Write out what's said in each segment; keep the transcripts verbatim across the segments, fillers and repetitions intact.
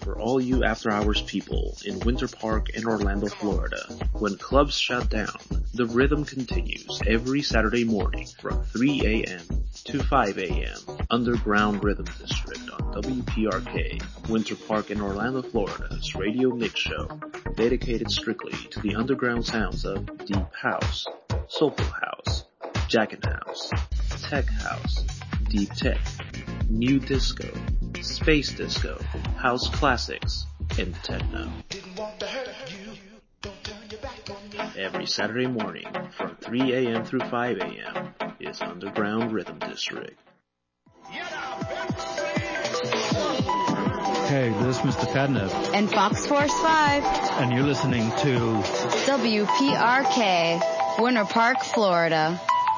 for all you after-hours people in Winter Park and Orlando, Florida. When clubs shut down, the rhythm continues every Saturday morning from three a.m. to five a.m. Underground Rhythm District on W P R K, Winter Park and Orlando, Florida's radio mix show, dedicated strictly to the underground sounds of deep house, soulful house, jackin' house, tech house, deep tech, new disco, space disco, house classics, and techno. Every Saturday morning from three a.m. through five a.m. is Underground Rhythm District. Hey, this is Mister Catnip. And Fox Force five. And you're listening to W P R K, Winter Park, Florida.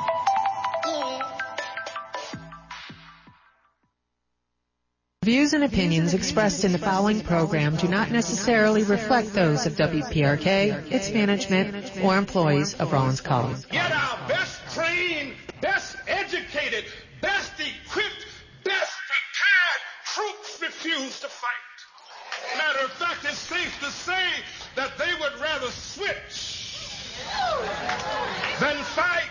Views and opinions expressed in the following program do not necessarily reflect those of W P R K, its management, or employees of Rollins Collins. Yet our best trained, best educated, best equipped, best prepared troops refuse to fight. Matter of fact, it's safe to say that they would rather switch than fight.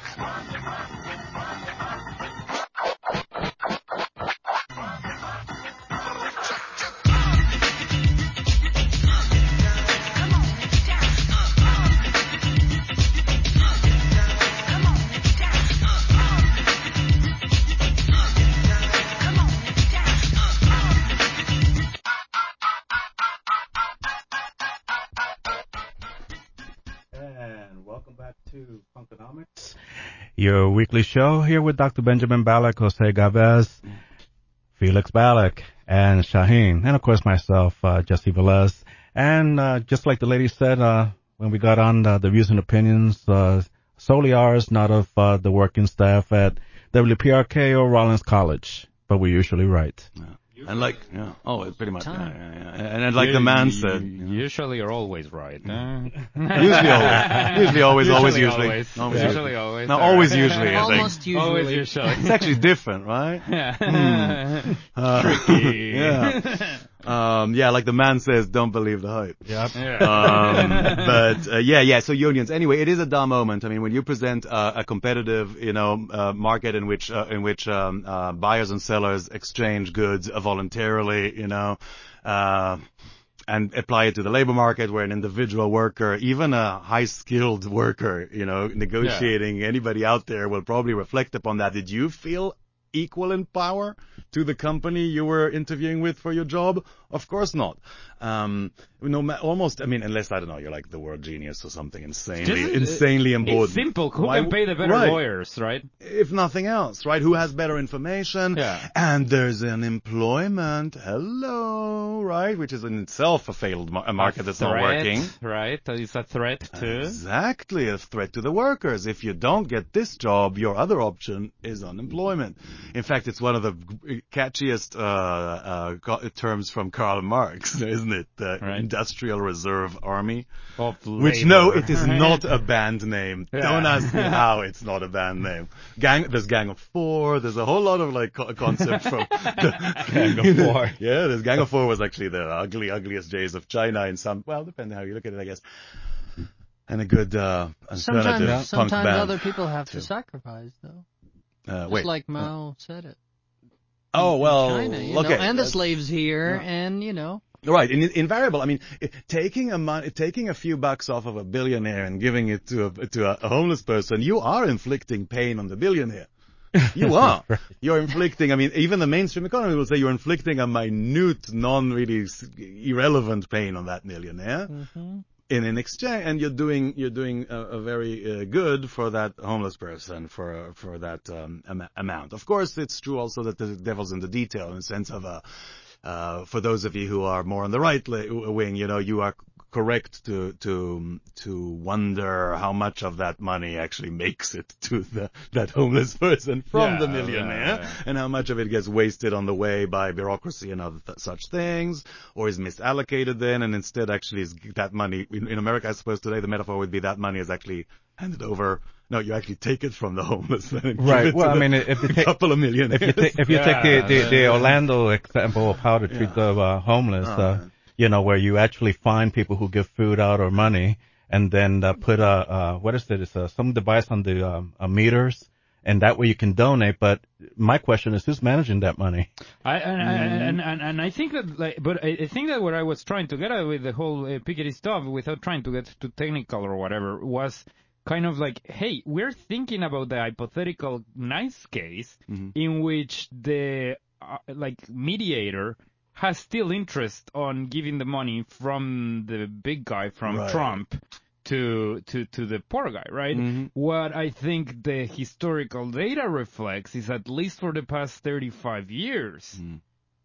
To Punkonomics, your weekly show here with Doctor Benjamin Balak, Jose Gavez, Felix Balak, and Shaheen, and of course myself, uh, Jesse Velez. And uh, just like the lady said uh, when we got on, uh, the views and opinions uh, solely ours, not of uh, the working staff at W P R K or Rollins College, but we're usually right. Yeah. And like, yeah, oh, pretty much, yeah, yeah, yeah. And, and like you, the man said, you know. Usually you're always right. Uh. usually always, usually always, usually always, usually, always, always, usually, usually. always. No, always, usually. I Almost think. usually. Always, usually. It's actually different, right? Yeah. Hmm. Uh, Tricky. Yeah. Um, yeah, like the man says, don't believe the hype. Yep. Yeah. Um, but, uh, yeah, yeah, so unions. Anyway, it is a dull moment. I mean, when you present uh, a competitive, you know, uh, market in which, uh, in which, um, uh, buyers and sellers exchange goods uh, voluntarily, you know, uh, and apply it to the labor market where an individual worker, even a high-skilled worker, you know, negotiating yeah. anybody out there will probably reflect upon that. Did you feel equal in power to the company you were interviewing with for your job? Of course not. Um, no, almost, I mean, unless, I don't know, you're like the world genius or something insanely, Just, insanely important. It's simple. Who Why, can pay the better right. lawyers, right? If nothing else, right? Who has better information? Yeah. And there's an employment, hello, right? Which is in itself a failed mar- a market a that's threat, not working. Right? It's a threat too. Exactly, a threat to the workers. If you don't get this job, your other option is unemployment. In fact, it's one of the catchiest uh, uh, terms from Karl Marx, isn't it? The right. Industrial Reserve Army. Of Which, labor. no, it is not a band name. Yeah. Don't ask me how it's not a band name. Gang, there's Gang of Four. There's a whole lot of like co- concept from the, Gang of Four. Yeah, there's Gang of Four was actually the ugly, ugliest Jays of China in some. Well, depending how you look at it, I guess. And a good uh, alternative sometimes, punk sometimes band. other people have too. to sacrifice, though. Uh, Just wait. like Mao said it. Oh, well, China, you okay. know, and the That's- slaves here, yeah. and, you know. Right, in, invariable. I mean, taking a mon- taking a few bucks off of a billionaire and giving it to a to a, a homeless person, you are inflicting pain on the billionaire. You are. Right. You're inflicting. I mean, even the mainstream economy will say you're inflicting a minute, non-really irrelevant pain on that millionaire. Mm-hmm. In an exchange, and you're doing you're doing a, a very uh, good for that homeless person for for that um, am- amount. Of course, it's true also that the devil's in the detail in the sense of a. Uh, for those of you who are more on the right li- wing, you know, you are correct to to to wonder how much of that money actually makes it to the that homeless person from Yeah, the millionaire, yeah, yeah. and how much of it gets wasted on the way by bureaucracy and other th- such things, or is misallocated then, and instead actually is that money in, in America, I suppose today the metaphor would be that money is actually handed over. No, you actually take it from the homeless and give Right. it Well, to I the, mean, if you a take couple of millionaires. if you take if you Yeah, take the, the, the yeah. Orlando example of how to treat Yeah. the uh, homeless, Oh, uh, man. you know, where you actually find people who give food out or money, and then uh, put a uh, what is it? It's uh, some device on the um, uh, meters, and that way you can donate. But my question is, who's managing that money? I, and, and, and, and I think that, like, but I, I think that what I was trying to get at with the whole uh, Piketty stuff, without trying to get too technical or whatever, was kind of like, hey, we're thinking about the hypothetical nice case Mhm. in which the, uh, like, mediator has still interest on giving the money from the big guy, from Right. Trump, to to to the poor guy, right? Mhm. What I think the historical data reflects is, at least for the past thirty-five years, Mhm.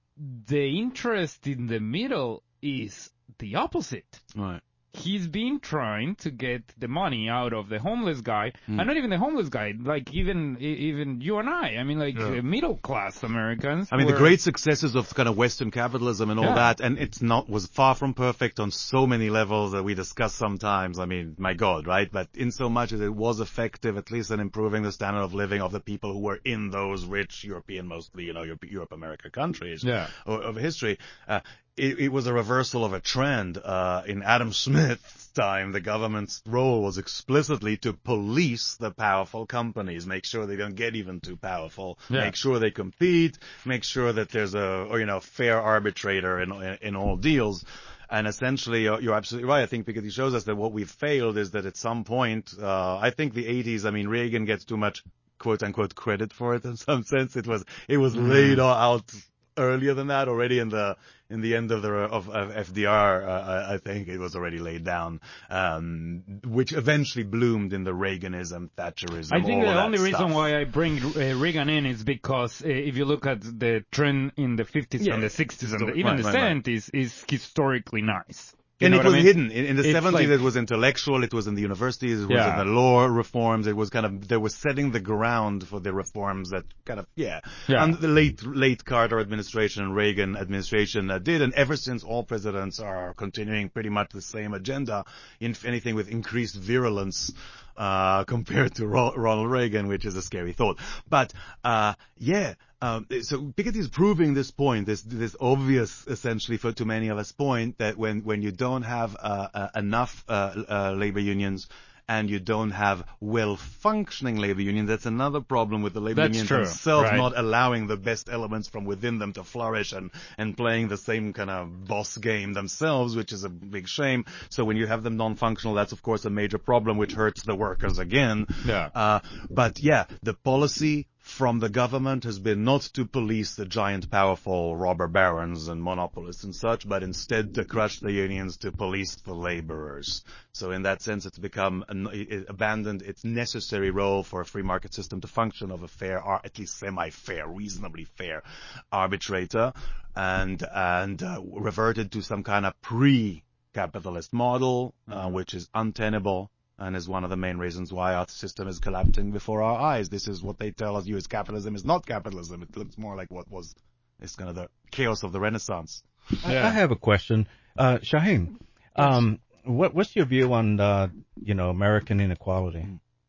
the interest in the middle is the opposite. Right. He's been trying to get the money out of the homeless guy, Mm. and not even the homeless guy, like even e- even you and I. I mean, like Yeah. uh, middle class Americans. I mean, the were- great successes of kind of Western capitalism and all Yeah. that, and it's not, was far from perfect on so many levels that we discuss sometimes. I mean, my God, right? But in so much as it was effective, at least in improving the standard of living of the people who were in those rich European, mostly, you know, Europe, Europe America countries Yeah. of, of history, uh, it, it was a reversal of a trend. Uh, in Adam Smith's time, the government's role was explicitly to police the powerful companies, make sure they don't get even too powerful, Yeah. make sure they compete, make sure that there's a, or, you know, fair arbitrator in, in, in all deals. And essentially, you're, you're absolutely right. I think Piketty shows us that what we've failed is that at some point, uh, I think the eighties, I mean, Reagan gets too much quote unquote credit for it in some sense. It was, it was Mm. laid out earlier than that, already in the in the end of the of, of F D R. Uh, I, I think it was already laid down, um, which eventually bloomed in the Reaganism, Thatcherism. I think all the of that only reason stuff. why I bring uh, Reagan in is because uh, if you look at the trend in the fifties Yeah, and the sixties and the, histori- even right, the right, right. seventies is historically nice. You And know it what I was mean? hidden. In, in the It's seventies, like- it was intellectual, it was in the universities, it was Yeah. in the law reforms, it was kind of, they were setting the ground for the reforms that kind of, yeah. Yeah. And the late, late Carter administration and Reagan administration uh, did, and ever since all presidents are continuing pretty much the same agenda, if anything with increased virulence, uh, compared to Ro- Ronald Reagan, which is a scary thought. But, uh, yeah. Um, so Piketty is proving this point, this this obvious, essentially, for to many of us point that when when you don't have uh, uh, enough uh, uh, labor unions and you don't have well-functioning labor unions, that's another problem with the labor That's unions true, themselves right. not allowing the best elements from within them to flourish and and playing the same kind of boss game themselves, which is a big shame. So when you have them non-functional, that's of course a major problem, which hurts the workers again. Yeah. Uh, but yeah, the policy from the government has been not to police the giant powerful robber barons and monopolists and such, but instead to crush the unions, to police the laborers. So in that sense, it's become, an, it abandoned its necessary role for a free market system to function of a fair, or at least semi-fair, reasonably fair arbitrator, and, and uh, reverted to some kind of pre-capitalist model, uh, which is untenable. And is one of the main reasons why our system is collapsing before our eyes. This is what they tell us, U S capitalism is not capitalism. It looks more like what was, it's kind of the chaos of the Renaissance. I, Yeah. I have a question. Uh, Shaheen, um, what, what's your view on, uh, you know, American inequality?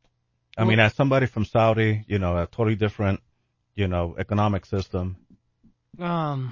I mean, as somebody from Saudi, you know, a totally different, you know, economic system. Um,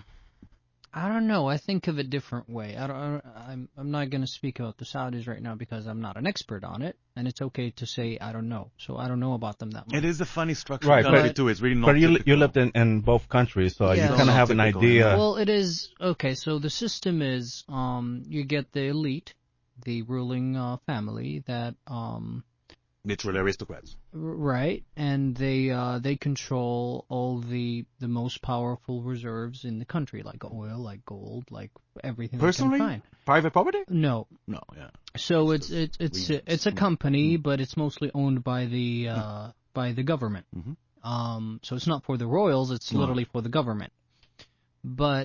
I don't know. I think of it a different way. I don't. I don't I'm. I'm not going to speak about the Saudis right now because I'm not an expert on it, and it's okay to say I don't know. So I don't know about them that much. It is a funny structure Right, country but- too. It's really not But you, typical. you lived in, in both countries, so Yeah. you kind of Not have an typical, idea. yeah. Well, it is okay. So the system is, um, you get the elite, the ruling uh, family that, um, Literally aristocrats. r- right, and they uh, they control all the the most powerful reserves in the country, like oil, like gold, like everything Personally? they can find. Private property? No, No, yeah. so It's it's it's it's regions. it's a company, but it's mostly owned by the uh, by the government. Mhm. Um, so it's not for the royals; it's No. literally for the government. But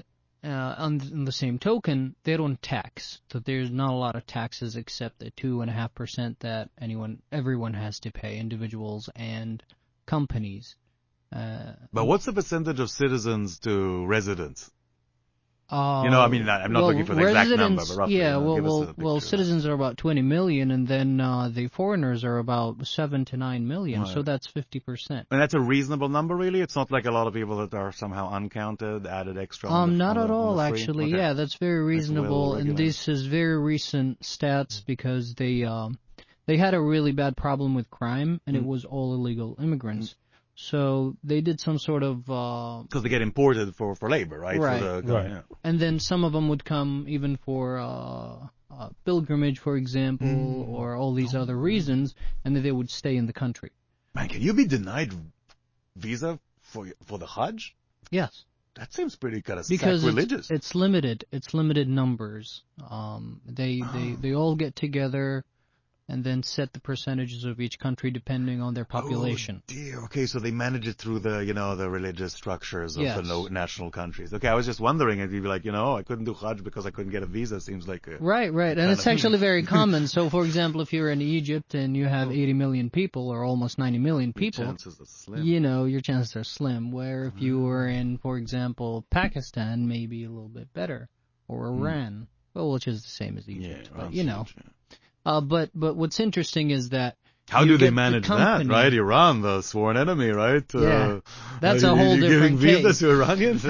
uh, on, on the same token, they don't tax. So there's not a lot of taxes except the two and a half percent that anyone, everyone has to pay, individuals and companies. Uh, but what's the percentage of citizens to residents? Uh, you know, I mean, I'm not well, looking for the exact number, but roughly. Yeah, you know, well, give well, us a well, citizens are about twenty million, and then uh, the foreigners are about seven to nine million. Right. So that's fifty percent. And that's a reasonable number, really. It's not like a lot of people that are somehow uncounted, added extra. Um, on the, not on at the, all, on the actually. Okay. Yeah, that's very reasonable, well and this is very recent stats because they um they had a really bad problem with crime, and mm. it was all illegal immigrants. Mm. So they did some sort of because uh, they get imported for, for labor, right? Right. For the, right. Yeah. And then some of them would come even for uh, uh, pilgrimage, for example, mm. or all these oh. other reasons, and then they would stay in the country. Man, can you be denied visa for for the Hajj? Yes. That seems pretty kind of because sacrilegious. It's, it's limited. It's limited numbers. Um, they oh. they they all get together. And then set the percentages of each country depending on their population. Oh dear. Okay, so they manage it through the, you know, the religious structures of yes. the no- national countries. Okay, I was just wondering if you'd be like, you know, I couldn't do Hajj because I couldn't get a visa. Seems like a right, right, and it's actually very common. So, for example, if you're in Egypt and you have eighty million people or almost ninety million people, your chances are slim. You know, your chances are slim. Where if you were in, for example, Pakistan, maybe a little bit better, or Iran, mm. well, which is the same as Egypt, yeah, but you know. Huge, yeah. Uh, but but what's interesting is that how do they manage the that, right? Iran, the sworn enemy, right? Yeah, uh, that's uh, a whole you, different giving case. visas to Iranians?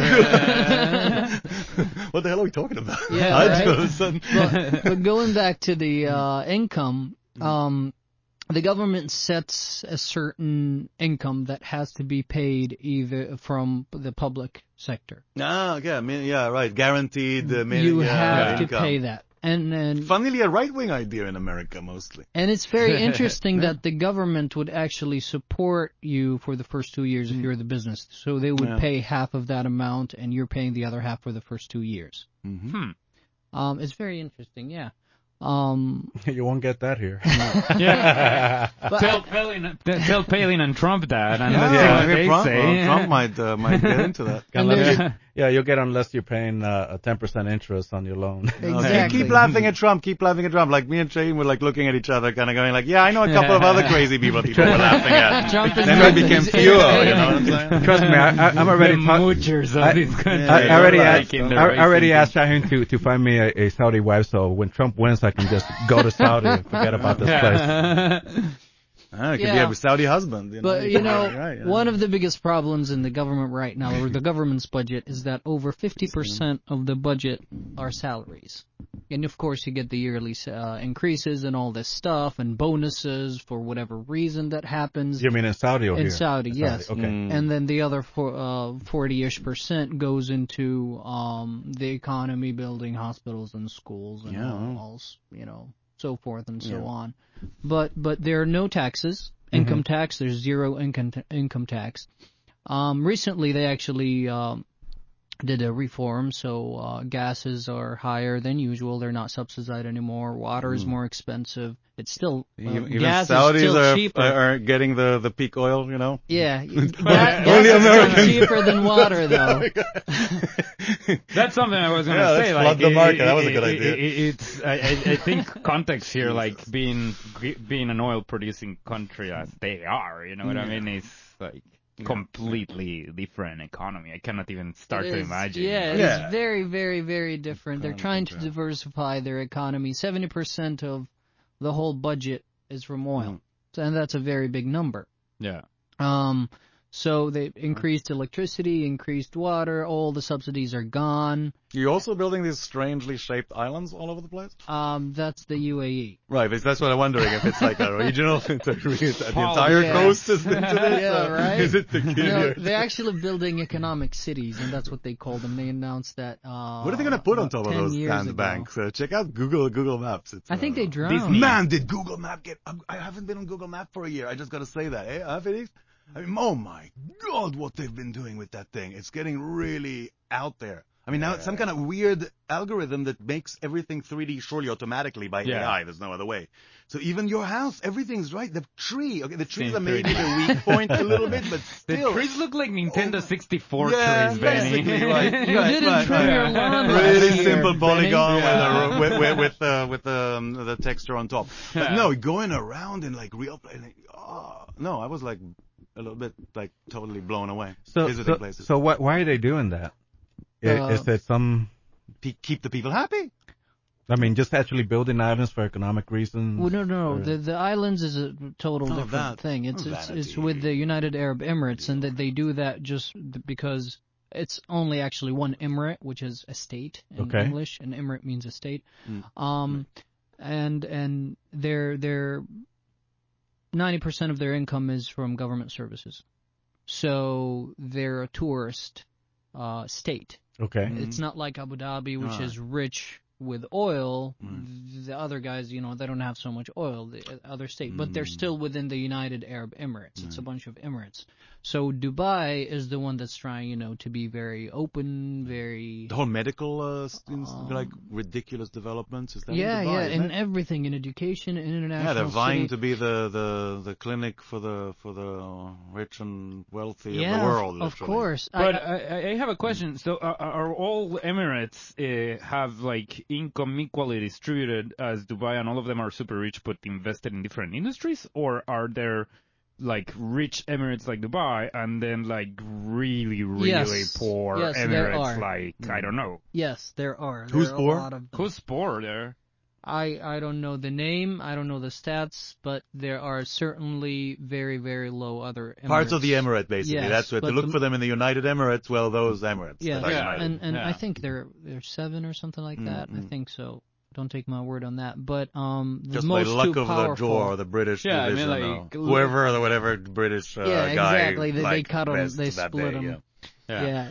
What the hell are we talking about? Yeah, right? but, but going back to the uh, income, um, the government sets a certain income that has to be paid either from the public sector. Ah, yeah, yeah, right. Guaranteed. Uh, you yeah, have income. to pay that. And, and funnily, a right-wing idea in America mostly. And it's very interesting that the government would actually support you for the first two years if you're the business. So they would yeah. pay half of that amount, and you're paying the other half for the first two years. Mm-hmm. Hmm. Um, it's very interesting, yeah. Um, you won't get that here. yeah. tell, Palin, tell Palin and Trump that, and yeah, let's yeah, see what they Trump, say. Well, Trump might uh, might get into that. You, yeah, you'll get unless you're paying uh, a ten percent interest on your loan. Exactly. Okay. Keep laughing at Trump. Keep laughing at Trump. Like me and Shane were like looking at each other, kind of going like, "Yeah, I know a couple of other crazy people people were laughing at." Trump then I became fuel. You know what I'm saying? Trust me, I, I, I'm already the moochers of I, this country. I, I already like asked. I already asked Shaheen to to find me a, a Saudi wife, so when Trump wins, I can just go to Saudi and forget about this place. Ah, it could yeah. be a Saudi husband. You know? But, you know, right, yeah. one of the biggest problems in the government right now, or the government's budget, is that over fifty percent of the budget are salaries. And, of course, you get the yearly uh, increases and all this stuff and bonuses for whatever reason that happens. You mean in Saudi or in here? Saudi, in yes. Saudi, okay. Mm. And then the other for, uh, forty-ish percent goes into um, the economy, building hospitals and schools and yeah. all, all, you know, so forth and so yeah. on. But but there are no taxes, income mm-hmm. tax. There's zero income t- income tax. Um, recently, they actually um, did a reform, so uh, gases are higher than usual. They're not subsidized anymore. Water mm. is more expensive. It's still uh, even gas Saudis is still are, cheaper. are getting the, the peak oil, you know. Yeah, ga- gas is still cheaper than water, though. That's something I was going to yeah, say. Let's like, flood the market. It, that was a it, good it, idea. It, it's I, I think context here, like being being an oil producing country as they are, you know what yeah. I mean? Is like completely yeah. different economy. I cannot even start it to is, imagine. Yeah, yeah, it's very, very, very different. They're trying to diversify their economy. seventy percent of the whole budget is from oil, mm. and that's a very big number. Yeah. Um. So they increased electricity, increased water. All the subsidies are gone. You're also building these strangely shaped islands all over the place? Um, that's the U A E. Right, that's what I'm wondering, if it's like a regional, it's a, the entire yeah. coast is into this? Yeah, right? Is it the no, they're actually building economic cities, and that's what they call them. They announced that, uh... What are they going to put on top of those sandbanks? Uh, check out Google Google Maps. It's, I think uh, they drowned. Man, did Google Map get... I haven't been on Google Map for a year. I just got to say that. Eh, huh, Felix? I mean, oh my God, what they've been doing with that thing. It's getting really out there. I mean, now it's some kind of weird algorithm that makes everything three D surely automatically by Yeah. A I. There's no other way. So even your house, everything's right. The tree, okay, the trees Same are maybe three D. the weak point a little bit, but The still. trees look like Nintendo sixty-four Yeah, trees, Benny. basically, right. You right, didn't right, trim right. your lawn last Really year, simple Benny. polygon Yeah. with, a, with, with, with, uh, with um, the texture on top. But Yeah. no, going around in like real, like, oh, no, I was like a little bit like totally blown away So, visiting so, places. so what, why are they doing that? I- Uh, Is it some, Pe- keep the people happy. I mean, just actually building islands for economic reasons? Well, no, no, or- no. The the islands is a total Oh, different that- thing. It's oh, it's vanity. it's with the United Arab Emirates, and that they do that just because it's only actually one emirate, which is a state in Okay. English. An emirate means a state. Mm. Um, and and their their ninety percent of their income is from government services, so they're a tourist uh, state. Okay. Mm. It's not like Abu Dhabi, which Alright. is rich with oil. Mm. The other guys, you know, they don't have so much oil, the other state, but they're Mm. still within the United Arab Emirates. It's a bunch of emirates. So Dubai is the one that's trying, you know, to be very open, very... The whole medical, uh, s- ins- Um, like ridiculous developments. Is that Yeah, in Dubai, yeah, isn't in it? everything, in education, in international Yeah, they're vying city. to be the, the, the clinic for the for the rich and wealthy yeah, of the world. of literally. course. But I, I, I have a question. So uh, are all Emirates uh, have like income equally distributed as Dubai, and all of them are super rich but invested in different industries, or are there like rich Emirates like Dubai and then like really really Yes. poor Yes, there Emirates are. like I don't know yes, there are. Who's there are poor? A lot of them. who's poor there. I, I don't know the name, I don't know the stats, but there are certainly very, very low other Emirates. Parts of the emirate, basically. Yes, That's what to but look the- for them in the United Emirates. Well, those Emirates. Yes, that are Yeah. united. and, and I Yeah. think there there's seven or something like that. I Mm, mm. think so. Don't take my word on that. But um, the Just by most luck two of the powerful, draw, or the British Yeah, I mean, division, like, or whoever or whatever British uh, Yeah, guy exactly. They- they liked cut 'em, best they that split day, 'em. yeah. Yeah. Yeah.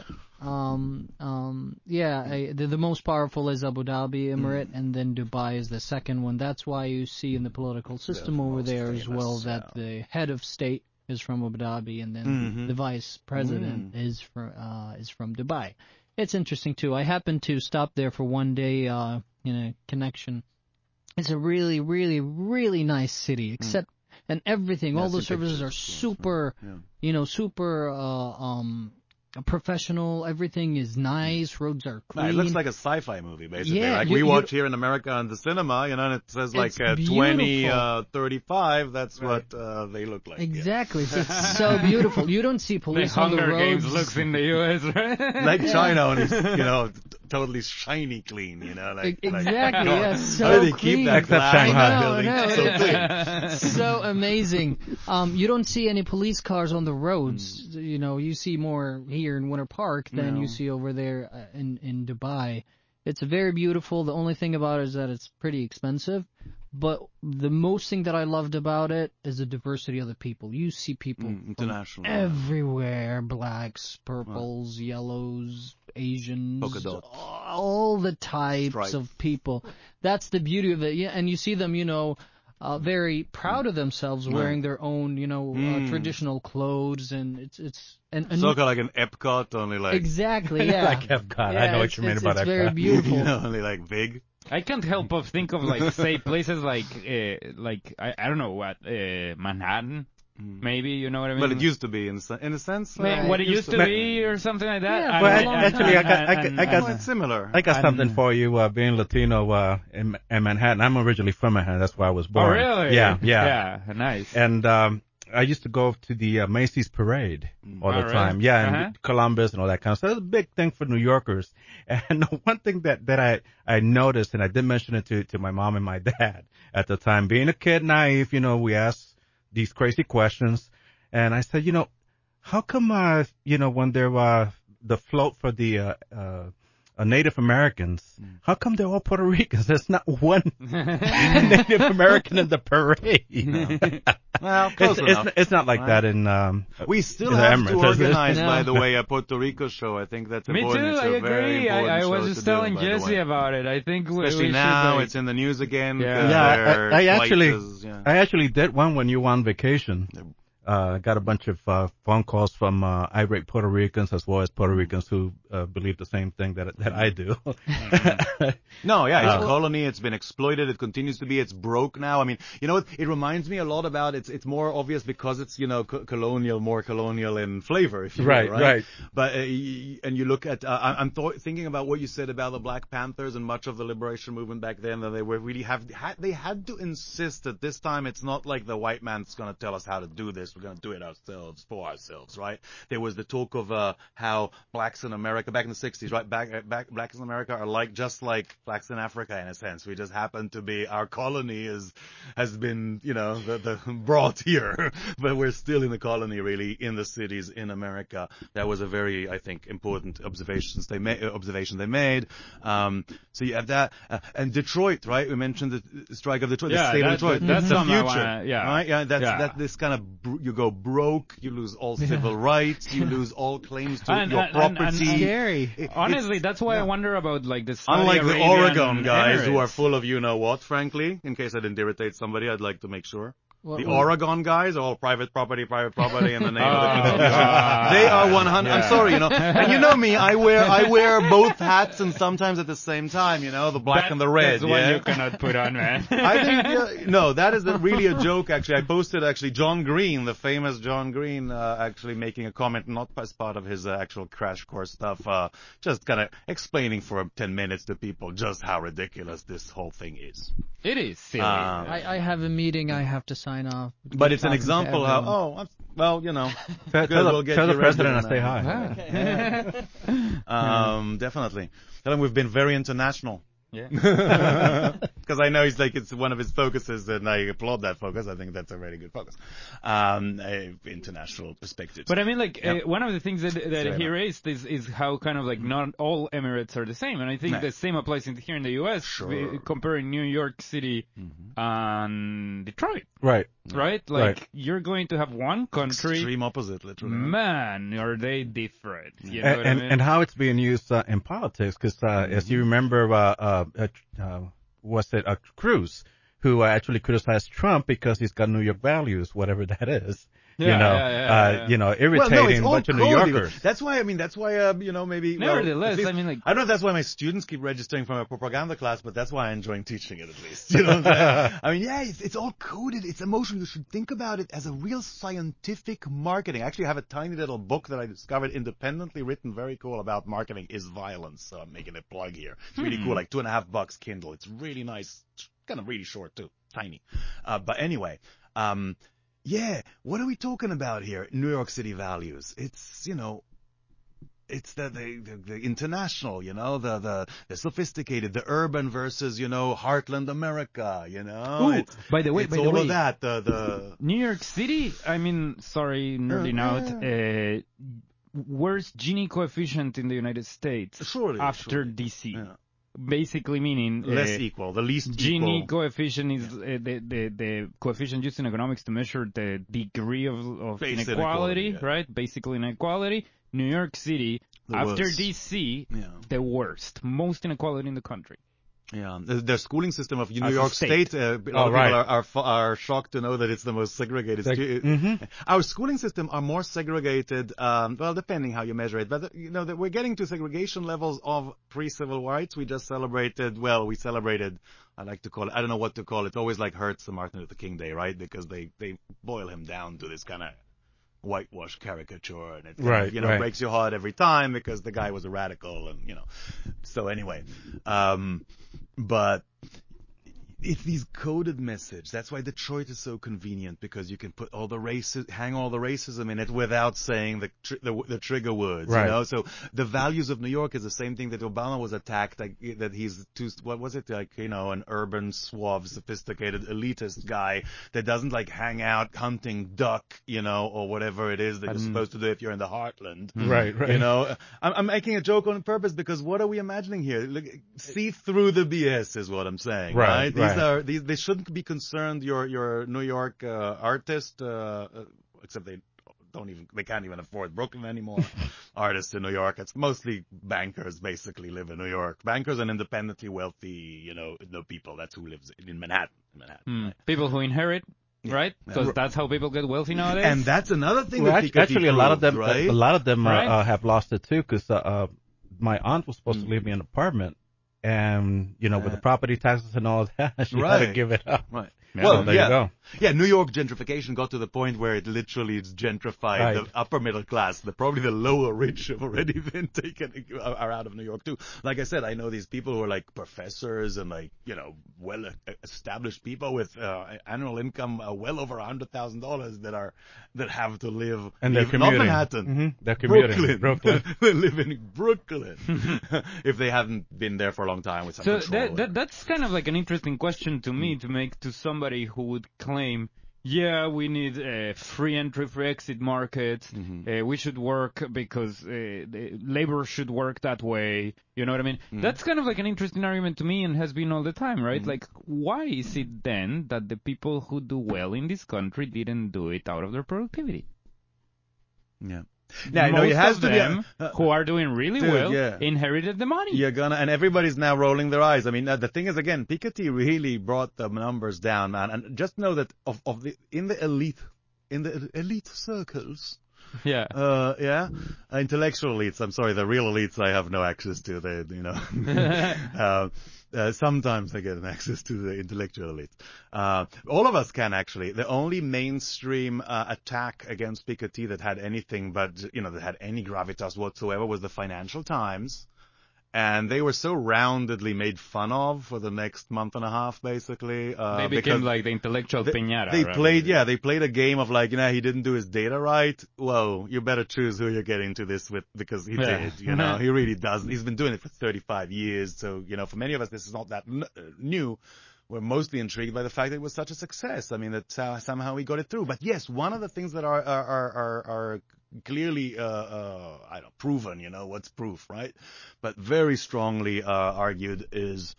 Um, um, yeah, I, the, the most powerful is Abu Dhabi Emirate, Mm. and then Dubai is the second one. That's why you see in the political system the over most there as well famous, that yeah. the head of state is from Abu Dhabi, and then Mhm. the vice president Mm. is from uh, is from Dubai. It's interesting too. I happened to stop there for one day uh, in a connection. It's a really, really, really nice city, except and everything. Mm. Yeah, all the I've seen services are pictures, super, yeah. you know, super uh, um, professional. Everything is nice. Roads are No, clean. it looks like a sci-fi movie, basically. Yeah, like you- we you- watch here in America on the cinema, you know, and it says like It's uh, twenty beautiful. uh, thirty-five. That's what uh, they look like. yeah. Exactly. It's so beautiful. You don't see The police on the Hunger roads. Games looks in the U S, right? Like China, and it's, you know, t- totally shiny clean, you know. Like, E- exactly, Like, yeah, God, so how do they clean. keep that Except glass Shanghai. I know, building I know, so it- clean? so amazing. Um, you don't see any police cars on the roads. You know, you see more here in Winter Park than No. you see over there uh, in in Dubai. It's very beautiful. The only thing about it is that it's pretty expensive. But the most thing that I loved about it is the diversity of the people. You see people Mm, from international. everywhere: blacks, purples, yellows, Asians, Polka dots. all the types Stripes. of people. That's the beauty of it. Yeah, and you see them, you know, uh, very proud of themselves, wearing their own, you know, uh, Mm. traditional clothes, and it's it's and, and So-called like an Epcot, only like, exactly, yeah, Like Epcot. I Yeah, know what it's- you mean it's- about it's Epcot. very beautiful. you know, only like big. I can't help but think of like say places like uh, like I, I don't know what uh, Manhattan maybe, you know what I mean? Well, it used to be in, a se- in a sense. Ma- uh, what it used to be or something like that. Yeah, And- for a and- long and- actually, I got- and- I got- and- I got- Well, it's similar. I got And- something for you, uh, being Latino, uh, in, in Manhattan. I'm originally from Manhattan. That's where I was Oh, born. really? Yeah, yeah. Yeah, nice. And, um, I used to go to the uh, Macy's parade all Oh, the really? time. Yeah, and Uh-huh. Columbus and all that kind of stuff. It's a big thing for New Yorkers. And the one thing that, that I, I noticed, and I did mention it to, to my mom and my dad at the time, being a kid, naive, you know, we asked these crazy questions. And I said, you know, how come, uh, you know, when there, uh, the float for the, uh, uh, uh, Native Americans, how come they're all Puerto Ricans? There's not one Native American in the parade. Well, close it's, enough. it's, it's not like Right. that in, um, We still in the have Emirates, to is it? organize, No. by the way, a Puerto Rico show. I think that's Me too, important. It's I a very agree. important I, I show was to just do, telling by the Jesse way. about it. I think we, Especially we now, should, like, it's in the news again. Yeah. because Yeah, their I, I actually, flight is- yeah. I actually did one when you were on vacation. uh, got a bunch of uh, phone calls from uh, irate Puerto Ricans as well as Puerto Ricans who uh, believe the same thing that that I do. No, yeah, it's Uh, a colony. It's been exploited. It continues to be. It's broke now. I mean, you know what? It reminds me a lot about. It's it's more obvious because it's you know co- colonial, more colonial in flavor, if you Right, will, right? right. But uh, y- and you look at. Uh, I- I'm th- thinking about what you said about the Black Panthers and much of the liberation movement back then. That they were really have had, they had to insist that this time it's not like the white man's going to tell us how to do this. We're going to do it ourselves for ourselves, right? There was the talk of uh, how blacks in America back in the sixties, right? Back, uh, back blacks in America are like just like blacks in Africa in a sense. We just happen to be our colony is has been you know the, the brought here, but we're still in the colony really in the cities in America. That was a very I think important observations they made. Observation they made. Um, so you have that uh, and Detroit, right? We mentioned the strike of Detroit, Yeah, the state that- of Detroit. that- that's the something I future, wanna- yeah. right? Yeah, that's Yeah. that. This kind of br- you go broke, you lose all civil rights, you lose all claims to And- your and- and- property. and- Scary. It- Honestly, it's- that's why I yeah. wonder about like the Saudi Unlike the Arabian Oregon guys who are Emirates. full of you know what, frankly, in case I didn't irritate somebody, I'd like to make sure. What- The what- Oregon guys are all private property, private property in the name of the Oh, Constitution. God. They are one hundred. I'm Yeah. sorry, you know. And you know me, I wear I wear both hats and sometimes at the same time, you know, the black That- and the red. That's one yeah. you cannot put on, man. I think yeah, no, that is a, really a joke. Actually, I posted actually John Green, the famous John Green, uh, actually making a comment, not as part of his uh, actual crash course stuff, uh, just kind of explaining for ten minutes to people just how ridiculous this whole thing is. It is silly. Um, I, I have a meeting. I have to sign off. But it's an Talking to example how everyone. oh I'm, well you know Tell, good, tell the, we'll get tell the you president I resident, say man. hi. um definitely tell him we've been very international. Yeah. Because I know he's like, it's one of his focuses, and I applaud that focus. I think that's a very good focus. Um, uh, international perspectives. But I mean, like, Yeah. uh, one of the things that, that Sorry, he man. raised is, is how kind of like not all Emirates are the same. And I think No. the same applies in, here in the U S, Sure. we- comparing New York City and Detroit, Right. right? Like, Right. you're going to have one country, Extreme opposite, literally. man, are they different. You know and, what I and, mean? and how it's being used uh, in politics, because uh, as you remember, uh, uh, uh, uh, was it uh, Cruz, who uh, actually criticized Trump because he's got New York values, whatever that is. Yeah, you know, yeah, yeah, uh, yeah. you know, Well, irritating no, it's a all bunch of New coded. Yorkers. That's why, I mean, that's why, uh, you know, maybe. well, Nevertheless, at least- I mean, like- I don't know if that's why my students keep registering for my propaganda class, but that's why I enjoy teaching it at least. You know what I'm saying? I mean, yeah, it's, it's all coded. It's emotional. You should think about it as a real scientific marketing. I actually have a tiny little book that I discovered independently written, very cool, about marketing is violence. So I'm making a plug here. It's really Hmm. cool, like two and a half bucks Kindle. It's really nice. Kind of really short too. Tiny. Uh, but anyway, um, yeah, what are we talking about here? New York City values. It's, you know, it's the, the, the, the international, you know, the, the, the sophisticated, the urban versus, you know, heartland America, you know. Ooh, it's, by the way, it's by the all way, of that, the, the, New York City, I mean, sorry, nerding out, uh, worst Gini coefficient in the United States surely, after surely. D C. Yeah. Basically meaning Less uh, equal, the least Gini equal. coefficient is uh, the, the the coefficient used in economics to measure the degree of, of Basic inequality, inequality, yeah. right? Basically inequality. New York City, The after worst. D C, Yeah. the worst, most inequality in the country. Yeah, the, the schooling system of New As a York state. State, uh, a lot Oh, of people right. are, are, fu- are shocked to know that it's the most segregated. Seg- stu- mhm. Our schooling system are more segregated, um, well, depending how you measure it, but, you know, that we're getting to segregation levels of pre-civil rights. We just celebrated, well, we celebrated, I like to call it, I don't know what to call it. It's always like hurts the Martin Luther King Day, right? Because they, they boil him down to this kind of whitewash caricature, and it kind Right, of, you know, right. breaks your heart every time because the guy was a radical, and, you know. So anyway, um, but it's these coded message. That's why Detroit is so convenient, because you can put all the races, hang all the racism in it without saying the tr- the, the trigger words. Right. You know, so the values of New York is the same thing that Obama was attacked. Like, that he's too, what was it, like, you know, an urban, suave, sophisticated, elitist guy that doesn't like hang out hunting duck, you know, or whatever it is that you're supposed to do if you're in the heartland. Right, right. You know, I'm, I'm making a joke on purpose because what are we imagining here? Look, see through the B S is what I'm saying, Right, right? These right. are these. They shouldn't be concerned. Your your New York uh, artist, uh, uh, except they don't even they can't even afford Brooklyn anymore. Artists in New York, it's mostly bankers. Basically, live in New York. Bankers and independently wealthy, you know, the people. That's who lives in Manhattan. Manhattan. Hmm. Right? People who inherit Yeah. right? Because Yeah. that's how people get wealthy nowadays. And that's another thing Well, that actually, actually a lot of them, right? a lot of them uh, Right? uh, have lost it too, because uh, uh, my aunt was supposed Mm. to leave me an apartment, and you know, with Uh, the property taxes and all that, she had Right. to give it up. Right. Yeah, well, so there yeah. you go. Yeah, New York gentrification got to the point where it literally is gentrified Right. the upper middle class. The probably the lower rich have already been taken are out of New York too. Like I said, I know these people who are like professors and like you know well established people with uh, annual income uh, well over a hundred thousand dollars that are that have to live And they're live- not commuting. Manhattan, Mm-hmm. They're commuting. Brooklyn, Brooklyn. they live in Brooklyn if they haven't been there for a long time with some So control. that, that that's kind of like an interesting question to me to make to somebody who would claim, yeah, we need uh, free entry, free exit markets. Mm-hmm. Uh, we should work because uh, the labor should work that way. You know what I mean? Mm-hmm. That's kind of like an interesting argument to me and has been all the time, right? Mm-hmm. Like, why is it then that the people who do well in this country didn't do it out of their productivity? Yeah. Now, Most no, it has of to be them a- uh, who are doing really dude, well yeah. inherited the money. You're gonna, and everybody's now rolling their eyes. I mean, uh, the thing is, again, Piketty really brought the numbers down, man. And just know that of, of the in the elite, in the elite circles, Yeah. uh, yeah, uh, intellectual elites. I'm sorry, the real elites I have no access to. They, you know, uh, uh, sometimes I get an access to the intellectual elites. Uh, all of us can actually. The only mainstream uh, attack against Piketty that had anything but, you know, that had any gravitas whatsoever was the Financial Times. And they were so roundedly made fun of for the next month and a half, basically. Uh, They became because like the intellectual they, piñata. They right? played, yeah, they played a game of like, you know, he didn't do his data right. Whoa, you better choose who you're getting to this with because he Yeah. did, you know, he really does. He's been doing it for thirty-five years. So, you know, for many of us, this is not that n- new. We're mostly intrigued by the fact that it was such a success. I mean, that uh, somehow we got it through. But yes, one of the things that are, are, are, are, are clearly, uh, uh, I don't know, proven, you know, what's proof, right? But very strongly, uh, argued is,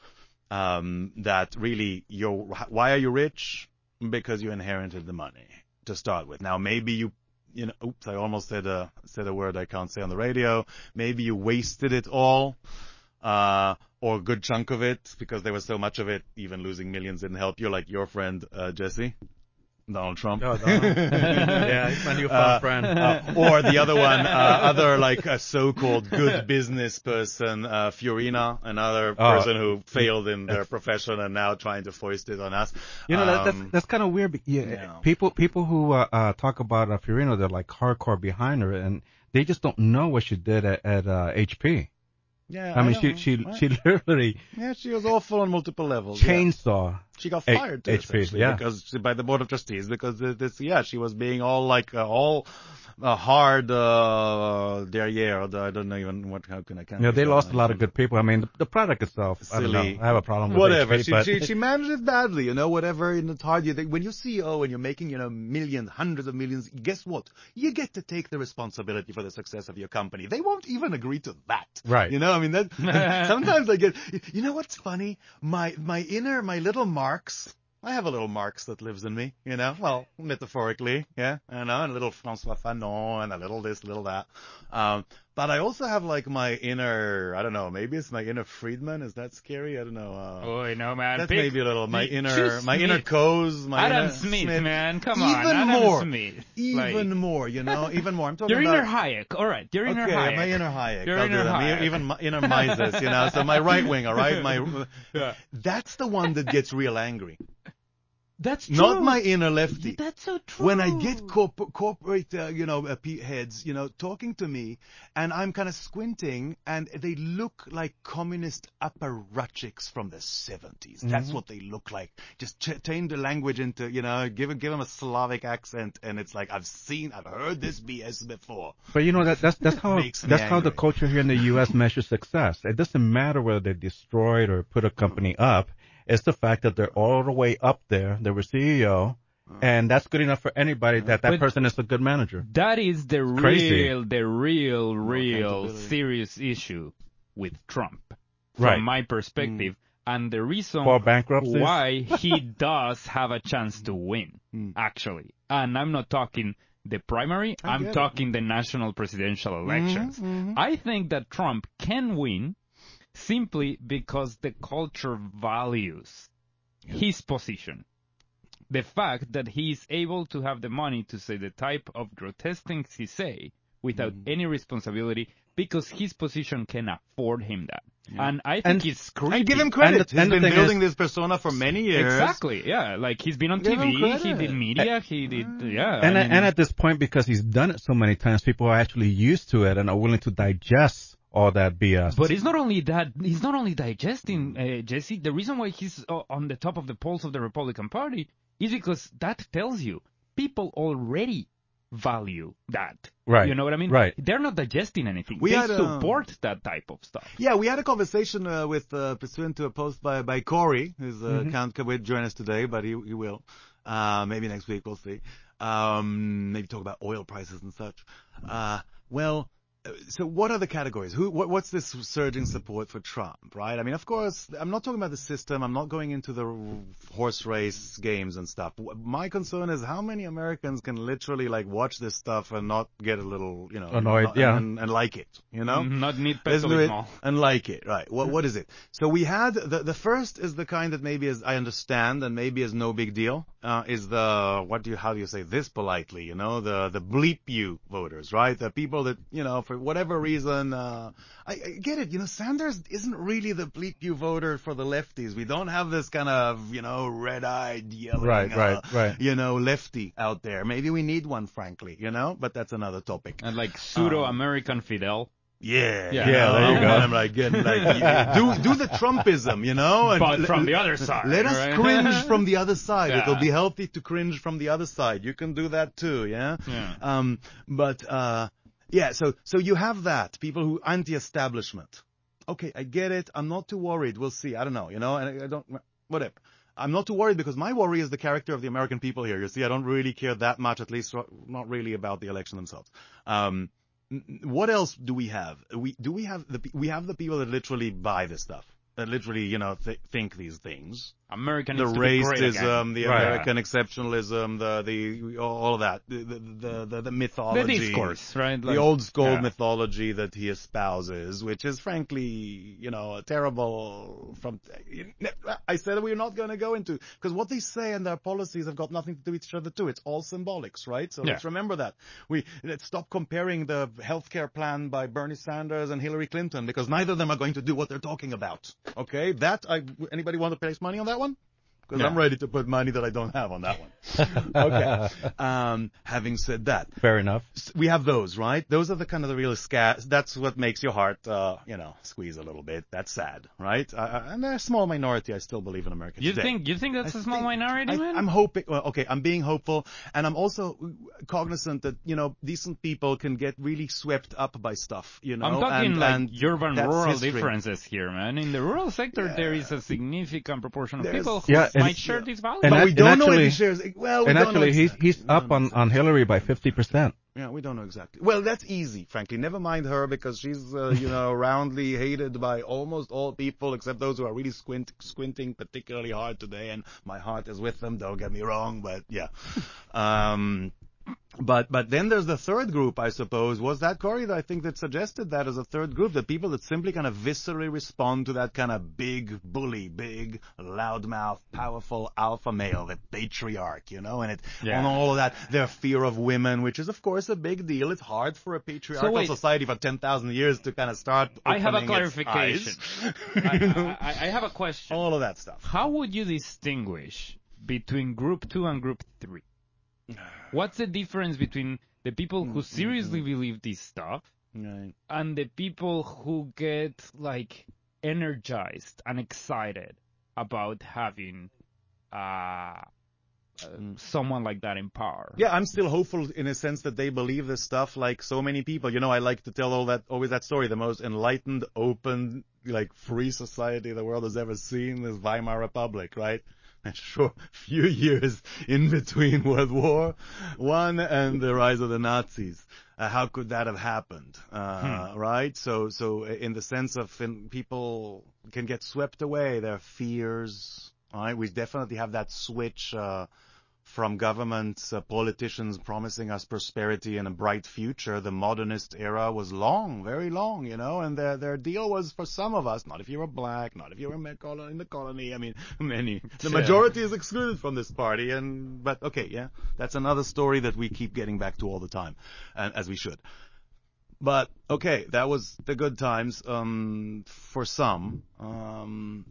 um, that really you're, why are you rich? Because you inherited the money to start with. Now, maybe you, you know, oops, I almost said a, said a word I can't say on the radio. Maybe you wasted it all, uh, or a good chunk of it because there was so much of it, even losing millions didn't help you, like your friend, uh, Jesse. Donald Trump. Oh, Donald. Yeah, he's my newfound Uh, friend. uh, or the other one, uh, other like a so-called good business person, uh, Fiorina, another Oh. person who failed in their profession and now trying to foist it on us. You know, that, that's Um, that's kind of weird. be- Yeah, yeah. people people who uh, uh, talk about uh, Fiorina, they're like hardcore behind her, and they just don't know what she did at, at uh, H P. yeah, I mean, know. she she Right. she literally yeah, she was awful on multiple levels. yeah. chainsaw. She got H- fired too, H P, essentially, yeah. because she, by the board of trustees, because this, this yeah, she was being all like uh, all uh, hard uh, derrière. I don't know even what how can I count. You know, they lost a lot of good people. I mean, the, the product itself, I don't Silly. know. I have a problem with Whatever. H P, she, but she she managed it badly, you know. Whatever. And it's hard. You think, when you're C E O and you're making, you know, millions, hundreds of millions. Guess what? You get to take the responsibility for the success of your company. They won't even agree to that. Right. You know. I mean, that. and sometimes I get. You know what's funny? My my inner my little Marx. I have a little Marx that lives in me, you know, well, metaphorically, yeah, you know, and a little François Fanon and a little this, little that. Um, but I also have like my inner, I don't know, maybe it's my inner Friedman. Is that scary? I don't know. Uh, Oh, no, man. that's Pick- maybe a little, my Choose inner, my Smith. inner Coase, my Adam inner Smith, man. Come on. Even Adam more. Smith. Even Like, more, you know, even more. I'm talking your about. inner Hayek. All right. Your inner Okay, Hayek. my inner Hayek. Your I'll inner do that. Hayek. Even my inner Mises, you know. So my right wing, all right. My Yeah. that's the one that gets real angry. That's true. Not my inner lefty. That's so true. When I get corp- corporate, uh, you know, uh, P- heads, you know, talking to me, and I'm kind of squinting, and they look like communist apparatchiks from the seventies. That's what they look like. Just ch- change the language into, you know, give give them a Slavic accent, and it's like I've seen, I've heard this B S before. but you know that that's that's how Makes me that's how the angry. culture here in the U S measures success. It doesn't matter whether they destroyed or put a company up. It's the fact that they're all the way up there. They were C E O, and that's good enough for anybody that that But- person is a good manager. That is the crazy. real, the real, real accountability. serious issue with Trump, from Right. my perspective, and the reason For bankruptcies? why he does have a chance to win, actually. And I'm not talking the primary, I I'm get it. talking the national presidential elections. I think that Trump can win simply because the culture values his position. the fact that he is able to have the money to say the type of grotesque things he say without mm. any responsibility because his position can afford him that. Yeah. And I think and, it's creepy. And give him credit. And he's and been building is, this persona for many years. Exactly, yeah. Like, he's been on give T V, he did media, and, he did, yeah. And, I mean, and at this point, because he's done it so many times, people are actually used to it and are willing to digest all that B S. But it's not only that, he's not only digesting, uh, Jesse, the reason why he's uh, on the top of the polls of the Republican Party is because that tells you people already value that. Right. You know what I mean? Right. They're not digesting anything. We they had, support um, that type of stuff. Yeah, we had a conversation uh, with, uh, pursuant to a post by, by Corey, whose uh, mm-hmm. account could join us today, but he, he will. Uh, maybe next week, we'll see. Um, maybe talk about oil prices and such. Uh, well, so what are the categories? Who, what, what's this surging support for Trump, right? I mean, of course, I'm not talking about the system. I'm not going into the horse race games and stuff. My concern is how many Americans can literally, like, watch this stuff and not get a little, you know, annoyed, not, yeah, and, and like it, you know? Not need Let's do it petrol and like it, right? What, what is it? So we had, the, the first is the kind that maybe is, I understand and maybe is no big deal, uh, is the, what do you, how do you say this politely, you know, the, the bleep you voters, right? The people that, you know, for whatever reason, uh, I, I get it, you know, Sanders isn't really the bleep you voter for the lefties. We don't have this kind of, you know, red-eyed yelling, right, uh, right, right. you know, lefty out there. Maybe we need one, frankly, you know, but that's another topic. And like pseudo-American um, Fidel. Yeah, yeah, yeah, there you go. I'm like, getting like, do do the Trumpism, you know, and but from the other side. Let us right? cringe from the other side. Yeah. It'll be healthy to cringe from the other side. You can do that too, yeah. Yeah. Um, but uh, yeah. So so you have that people who anti-establishment. Okay, I get it. I'm not too worried. We'll see. I don't know, you know, and I, I don't whatever. I'm not too worried because my worry is the character of the American people here. You see, I don't really care that much, at least not really about the election themselves. Um. What else do we have? We do we have the we have the people that literally buy this stuff, that literally, you know, th- think these things. American the racism, the right. American exceptionalism, the the all of that, the the the, the mythology, the discourse, right? Like, the old school yeah. mythology that he espouses, which is frankly, you know, terrible. From I said we're not going to go into because what they say and their policies have got nothing to do with each other too. It's all symbolics, right? So yeah. let's remember that. We let's stop comparing the healthcare plan by Bernie Sanders and Hillary Clinton because neither of them are going to do what they're talking about. Okay, that I anybody want to place money on that one? Because yeah. I'm ready to put money that I don't have on that one. Okay. Um, having said that. Fair enough. We have those, right? Those are the kind of the real scat. That's what makes your heart, uh, you know, squeeze a little bit. That's sad, right? Uh, and they're a small minority. I still believe in America you today. think, you think that's I a small think, minority, I, man? I'm hoping, well, okay, I'm being hopeful. And I'm also cognizant that, you know, decent people can get really swept up by stuff, you know. I'm talking and, like and urban-rural history. differences here, man. In the rural sector, yeah. there is a significant proportion of There's, people who yeah, might share yeah. these values. And but we don't actually, know if he shares. Well, we and don't actually, know he's exactly. he's up on, exactly. on Hillary by fifty percent. Yeah, we don't know exactly. Well, that's easy, frankly. Never mind her because she's, uh, you know, roundly hated by almost all people except those who are really squint, squinting particularly hard today. And my heart is with them. Don't get me wrong, but yeah. Um, But but then there's the third group, I suppose. Was that Corey that I think that suggested that as a third group? The people that simply kind of viscerally respond to that kind of big bully, big, loudmouth, powerful alpha male, the patriarch, you know, and it yeah. and all of that. Their fear of women, which is of course a big deal. It's hard for a patriarchal so wait, society for ten thousand years to kind of start. I have a clarification. I, I, I have a question. All of that stuff. How would you distinguish between group two and group three? What's the difference between the people who seriously believe this stuff right. and the people who get, like, energized and excited about having uh, uh, someone like that in power? Yeah, I'm still hopeful in a sense that they believe this stuff like so many people. You know, I like to tell all that always that story, the most enlightened, open, like, free society the world has ever seen, this Weimar Republic, right? And sure, few years in between World War One and the rise of the Nazis. Uh, how could that have happened? Uh, hmm. Right? So, so in the sense of in, people can get swept away, their fears. Right? We definitely have that switch. Uh, from governments, uh, politicians promising us prosperity and a bright future. The modernist era was long, very long, you know, and their their deal was for some of us, not if you were black, not if you were in the colony. I mean, many. The majority is excluded from this party, and but okay, yeah, that's another story that we keep getting back to all the time, and as we should. But, okay, that was the good times um, for some. Um,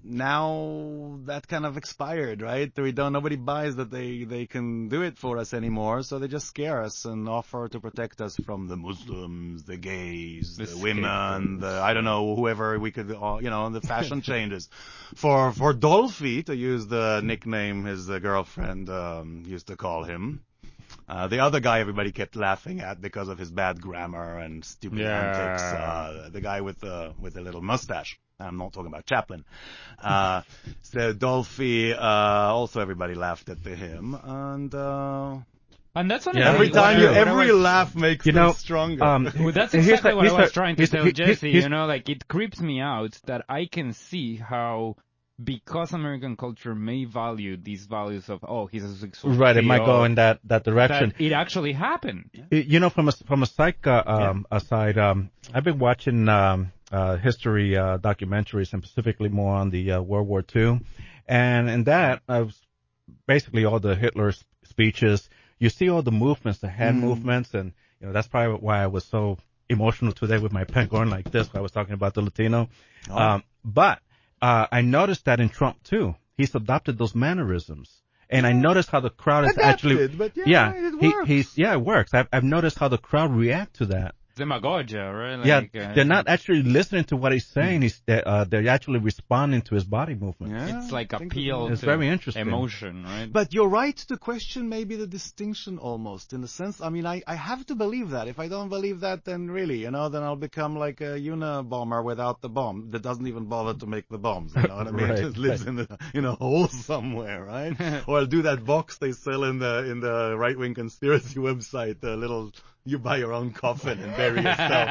now that kind of expired, right? We don't, nobody buys that they, they can do it for us anymore, so they just scare us and offer to protect us from the Muslims, the gays, the, the women, the, I don't know, whoever we could, uh, you know, the fashion changes. For, for Dolphy, to use the nickname his uh, girlfriend um, used to call him, Uh, the other guy everybody kept laughing at because of his bad grammar and stupid yeah. antics. Uh, the guy with the with the little mustache. I'm not talking about Chaplin. Uh, so Dolphy, uh, also everybody laughed at him, and uh, and that's yeah, every time you, every was, laugh makes you them know, stronger. Um, well, that's exactly what I was trying to tell he, Jesse. You know, like it creeps me out that I can see how. Because American culture may value these values of, oh, he's a successful right, C E O, it might go in that, that direction. That it actually happened. You know, from a, from a psych uh, um, yeah. aside, um, I've been watching um, uh, history uh, documentaries, and specifically more on the uh, World War Two. And in that, uh, basically all the Hitler speeches, you see all the movements, the hand mm. movements, and you know that's probably why I was so emotional today with my pen going like this. I was talking about the Latino. Oh. Um, but Uh, I noticed that in Trump too. He's adopted those mannerisms, and I noticed how the crowd is adopted, actually. But yeah, yeah, it he, works. he's yeah, it works. I've, I've noticed how the crowd react to that. Demagogia, right? Like, yeah, uh, they're not actually listening to what he's saying. He's they're, uh, they're actually responding to his body movement. Yeah, it's like appeal it's to very interesting. emotion, right? But you're right to question maybe the distinction almost, in the sense, I mean, I, I have to believe that. If I don't believe that, then really, you know, then I'll become like a Unabomber without the bomb that doesn't even bother to make the bombs, you know what I mean? right, It just lives right. in, the, in a hole somewhere, right? Or I'll do that box they sell in the in the right-wing conspiracy website, the little... You buy your own coffin and bury yourself.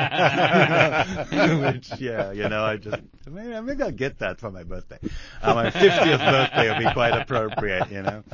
Which, yeah, you know, I just, maybe, maybe I'll get that for my birthday. Uh, my fiftieth birthday will be quite appropriate, you know.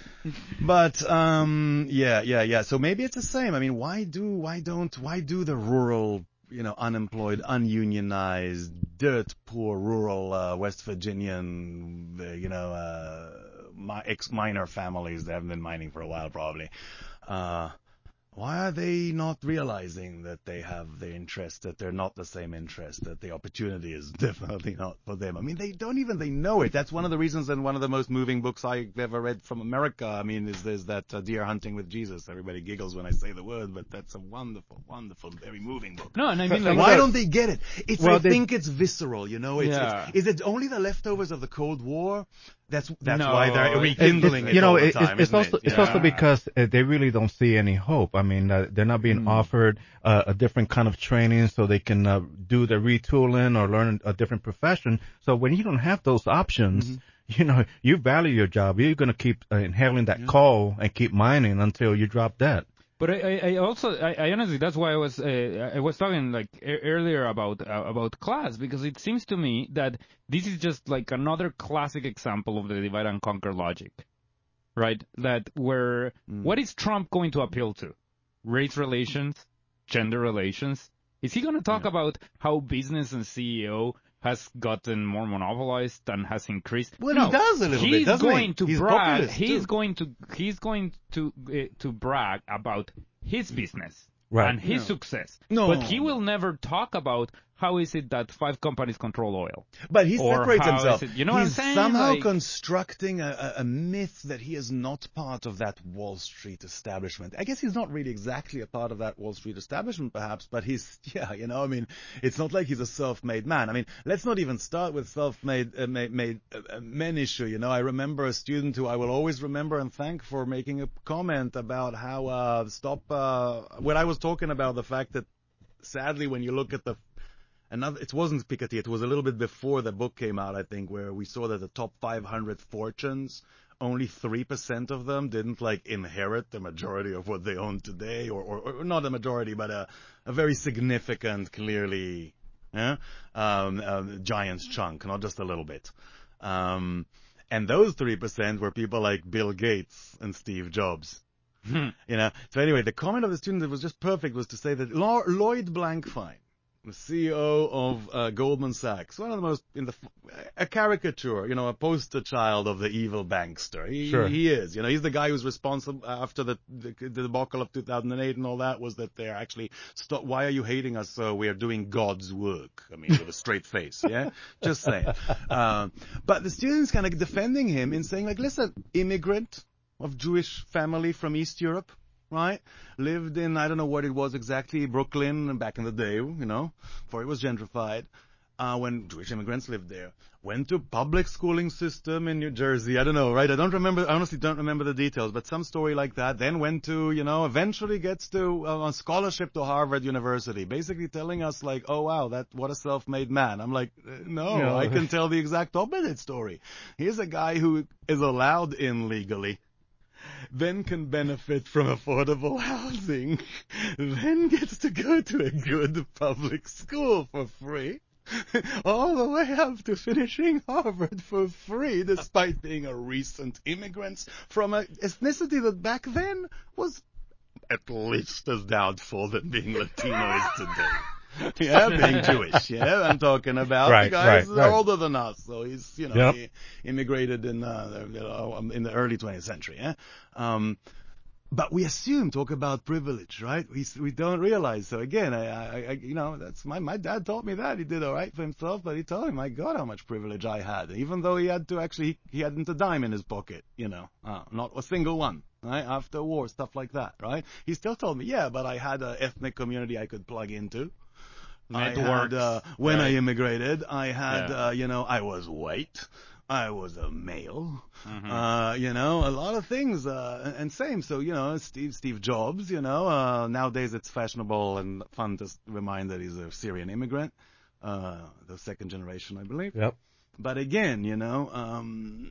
But, um, yeah, yeah, yeah. So maybe it's the same. I mean, why do, why don't, why do the rural, you know, unemployed, ununionized, dirt poor rural, uh, West Virginian, uh, you know, uh, my ex-miner families that haven't been mining for a while probably, uh, why are they not realizing that they have the interest, that they're not the same interest, that the opportunity is definitely not for them? I mean, they don't even, they know it. That's one of the reasons, and one of the most moving books I've ever read from America, I mean, is there's that uh, Deer Hunting with Jesus. Everybody giggles when I say the word, but that's a wonderful, wonderful, very moving book. No, and I mean, like, why don't they get it? It's, well, I they, think it's visceral, you know? It's, yeah. it's, is it only the leftovers of the Cold War? That's that's no, why they're rekindling it, you know, all the it, time, it's also it? it's yeah. also because uh, they really don't see any hope. I mean, uh, they're not being mm. offered uh, a different kind of training so they can uh, do the retooling or learn a different profession. So when you don't have those options, mm-hmm. you know, you value your job. You're going to keep uh, inhaling that yeah. coal and keep mining until you drop dead. But I, I also, I, I honestly, that's why I was, uh, I was talking like e- earlier about uh, about class, because it seems to me that this is just like another classic example of the divide and conquer logic, right? That where mm. what is Trump going to appeal to? Race relations, gender relations. Is he going to talk yeah. about how business and C E O has gotten more monopolized and has increased? Well, no, he does a little he's bit, doesn't going he? To he's brag, he's too. going to he's going to uh, to brag about his business right. and his no. success. No. But he will never talk about how is it that five companies control oil. But he or separates himself. It, you know He's what I'm saying? somehow like, constructing a, a myth that he is not part of that Wall Street establishment. I guess he's not really exactly a part of that Wall Street establishment, perhaps, but he's, yeah, you know, I mean, it's not like he's a self-made man. I mean, let's not even start with self-made uh, made, made, uh, men issue, you know. I remember a student who I will always remember and thank for making a comment about how, uh, stop, uh, when I was talking about the fact that, sadly, when you look at the Another, it wasn't Piketty, it was a little bit before the book came out, I think, where we saw that the top five hundred fortunes, only three percent of them didn't, like, inherit the majority of what they own today, or, or, or not a majority, but a, a very significant, clearly, yeah, um, um, giant's chunk, not just a little bit. Um, And those three percent were people like Bill Gates and Steve Jobs. You know. So anyway, the comment of the student that was just perfect was to say that Lo- Lloyd Blankfein, the C E O of uh, Goldman Sachs, one of the most, in the, a caricature, you know, a poster child of the evil bankster. He, Sure. he is, you know, he's the guy who's responsible after the, the, the debacle of two thousand eight and all that was that they're actually, stop, why are you hating us so we are doing God's work? I mean, with a straight face, yeah? Just saying. Um, but the students kind of defending him in saying like, listen, immigrant of Jewish family from East Europe, right? Lived in, I don't know what it was exactly, Brooklyn back in the day, you know, before it was gentrified, uh, when Jewish immigrants lived there. Went to public schooling system in New Jersey, I don't know, right? I don't remember, I honestly don't remember the details, but some story like that. Then went to, you know, eventually gets to uh, a scholarship to Harvard University, basically telling us like, oh wow, that, what a self-made man. I'm like, uh, no, No. I can tell the exact opposite story. Here's a guy who is allowed in legally, then can benefit from affordable housing, then gets to go to a good public school for free, all the way up to finishing Harvard for free, despite being a recent immigrant from an ethnicity that back then was at least as doubtful than being Latino is today. Yeah, being Jewish. Yeah, I'm talking about Right, the guys right, that are right. older than us. So he's, you know, Yep. he immigrated in uh, you know, in the early twentieth century. Yeah, um, but we assume talk about privilege, right? We we don't realize. So again, I, I, I you know, that's my my dad taught me that he did all right for himself, but he told me, my God, how much privilege I had, even though he had to actually he, he hadn't a dime in his pocket, you know, uh, not a single one. Right, after war, stuff like that, right? He still told me, yeah, but I had an ethnic community I could plug into. Networks. I had, uh, when I right. immigrated, I had, Yeah. uh, you know, I was white. I was a male. Mhm. Uh, you know, a lot of things, uh, and same. So, you know, Steve, Steve Jobs, you know, uh, nowadays it's fashionable and fun to s- remind that he's a Syrian immigrant, uh, the second generation, I believe. Yep. But again, you know, um,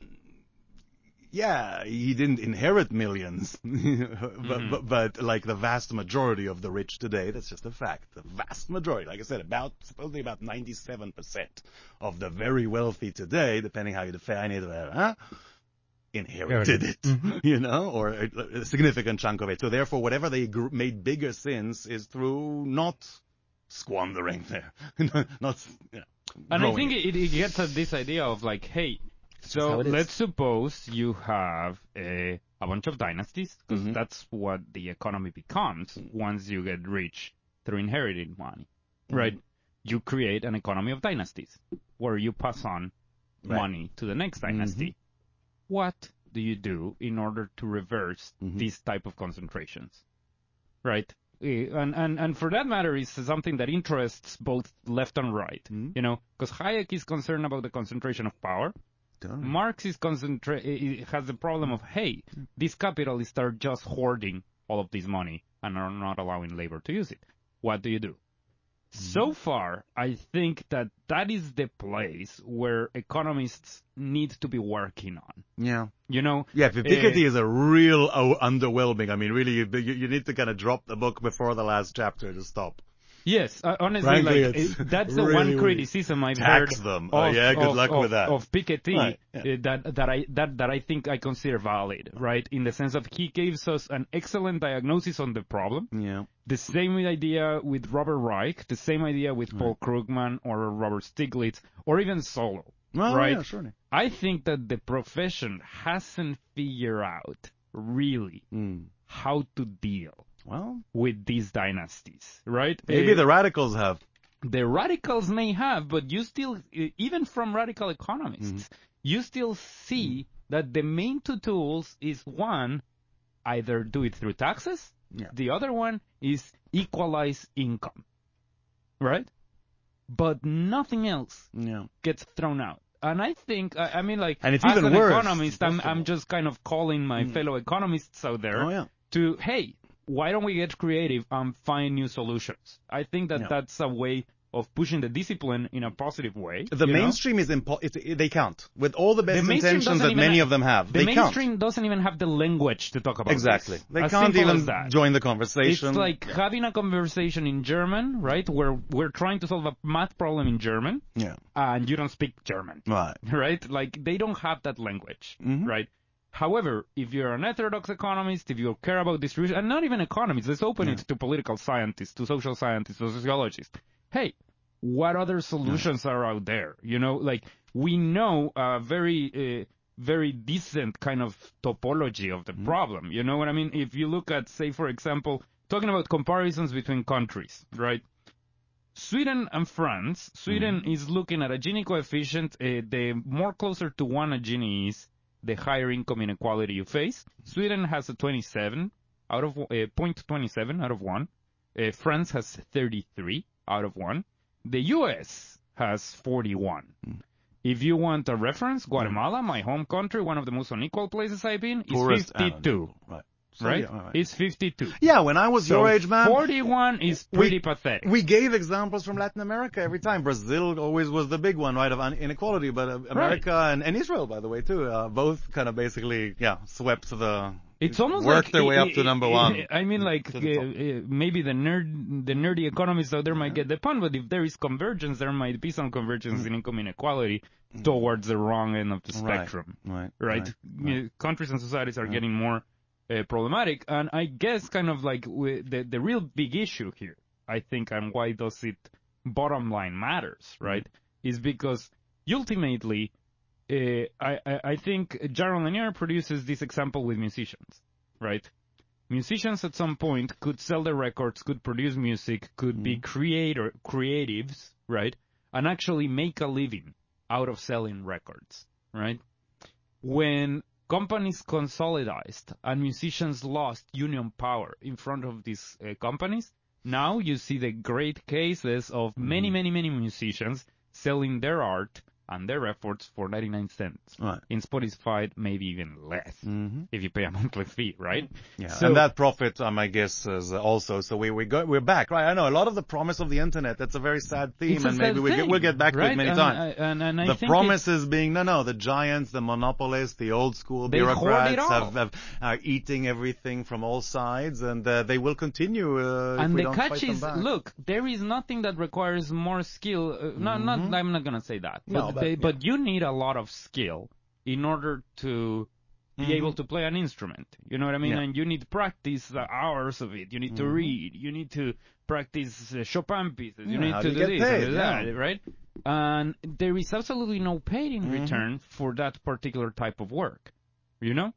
yeah, he didn't inherit millions, but, Mm-hmm. but, but like the vast majority of the rich today, that's just a fact. The vast majority, like I said, about supposedly about ninety-seven percent of the very wealthy today, depending how you define it, huh, inherited it, Mhm. you know, or a, a significant chunk of it. So therefore, whatever they gr- made bigger sins is through not squandering there, not, you know, And I growing think it, it gets at this idea of like, hey, just so how it is. let's suppose you have a, a bunch of dynasties, because Mhm. that's what the economy becomes once you get rich through inheriting money, Mhm. right? You create an economy of dynasties where you pass on Right. money to the next dynasty. What do you do in order to reverse Mhm. these type of concentrations, right? Eh, And, and, and for that matter, is something that interests both left and right, Mhm. you know, because Hayek is concerned about the concentration of power. Totally. Marx is concentra- eh, has the problem of, hey, these capitalists are just hoarding all of this money and are not allowing labor to use it. What do you do? So far, I think that that is the place where economists need to be working on. Yeah. You know, Yeah, Piketty eh, is a real oh, underwhelming. I mean, really, you, you you need to kind of drop the book before the last chapter to stop. Yes, uh, honestly, Frankly, like it's it, that's the really one weak. criticism I've Tax heard them. of, Oh, yeah, good of, luck of, with that. of Piketty Right, yeah. uh, that that I that that I think I consider valid, right? In the sense of he gives us an excellent diagnosis on the problem. Yeah. The same idea with Robert Reich, the same idea with Paul Krugman or Robert Stiglitz, or even Solow, Well, right? yeah, surely. I think that the profession hasn't figured out really Mm. how to deal Well, with these dynasties, right? maybe Uh, the radicals have. the radicals may have, but you still, e- even from radical economists, you still see that the main two tools is one, either do it through taxes, Yeah. the other one is equalize income, right? But nothing else Yeah. gets thrown out. And I think, I, I mean, like, And it's as even an worse, economist, I'm, first of I'm all. just kind of calling my fellow economists out there Oh, yeah. to, hey, why don't we get creative and find new solutions? I think that Yeah. that's a way of pushing the discipline in a positive way. The you mainstream know? is impo- it's, it, they can't. With all the best The intentions that many even, of them have, the they mainstream can't. doesn't even have the language to talk about Exactly. this. They as can't simple even as that. join the conversation. It's like yeah. having a conversation in German, right, where we're trying to solve a math problem in German, yeah. and you don't speak German. Right. Right? Like, they don't have that language, mm-hmm. right? However, if you're an heterodox economist, if you care about distribution, and not even economists, let's open yeah. it to political scientists, to social scientists, to sociologists. Hey, what other solutions yeah. are out there? You know, like, we know a very, uh, very decent kind of topology of the mm-hmm. problem. You know what I mean? If you look at, say, for example, talking about comparisons between countries, right? Sweden and France, Sweden mm-hmm. is looking at a Gini coefficient. Uh, the more closer to one a Gini is, the higher income inequality you face. Sweden has a twenty-seven out of uh, zero point two seven out of one. Uh, France has thirty-three out of one. The U S has forty-one. Mm. If you want a reference, Guatemala, mm. my home country, one of the most unequal places I've been, is Poorest fifty-two. Right. So, right? Yeah, right? It's fifty-two. Yeah, when I was so your age, man. forty-one is pretty we, pathetic. We gave examples from Latin America every time. Brazil always was the big one, right, of inequality, but uh, America right. and, and Israel, by the way, too, uh, both kind of basically, yeah, swept the... It's almost worked like, their way it, up to number one. It, I mean, like, uh, uh, maybe the nerd, the nerdy economists out there might get the pun, but if there is convergence, there might be some convergence mm. in income inequality mm. towards the wrong end of the spectrum. Right, right. Right? right, right. Uh, countries and societies are right. getting more uh, problematic, and I guess kind of like with the, the real big issue here, I think, and why does it bottom line matters, right, mm. is because ultimately, Uh, I, I, I think Jaron Lanier produces this example with musicians, right? Musicians at some point could sell their records, could produce music, could mm. be creator creatives, right? And actually make a living out of selling records, right? When companies consolidized and musicians lost union power in front of these uh, companies, now you see the great cases of many, mm. many, many musicians selling their art and their efforts for ninety-nine cents. Right. In Spotify, maybe even less, mm-hmm. if you pay a monthly fee, right? Yeah, so, and that profit, um, I guess, is also, so we, we go, we're back, right? I know, a lot of the promise of the internet, that's a very sad theme, and maybe we get, we'll get back right? to it many and, times. I, and, and I the think promises being, no, no, the giants, the monopolists, the old school they bureaucrats hoard it all. have, have, are eating everything from all sides, and uh, they will continue uh, and if we the don't catch fight them is, back. Look, there is nothing that requires more skill. Uh, mm-hmm. not, not, I'm not going to say that. No, but, but, they, yeah. but you need a lot of skill in order to be mm-hmm. able to play an instrument. You know what I mean? Yeah. And you need to practice uh, hours of it. You need to mm-hmm. read. You need to practice uh, Chopin pieces. You yeah, need how to do do you this get paid? and do that, Yeah. right? And there is absolutely no paid in mm-hmm. return for that particular type of work. You know?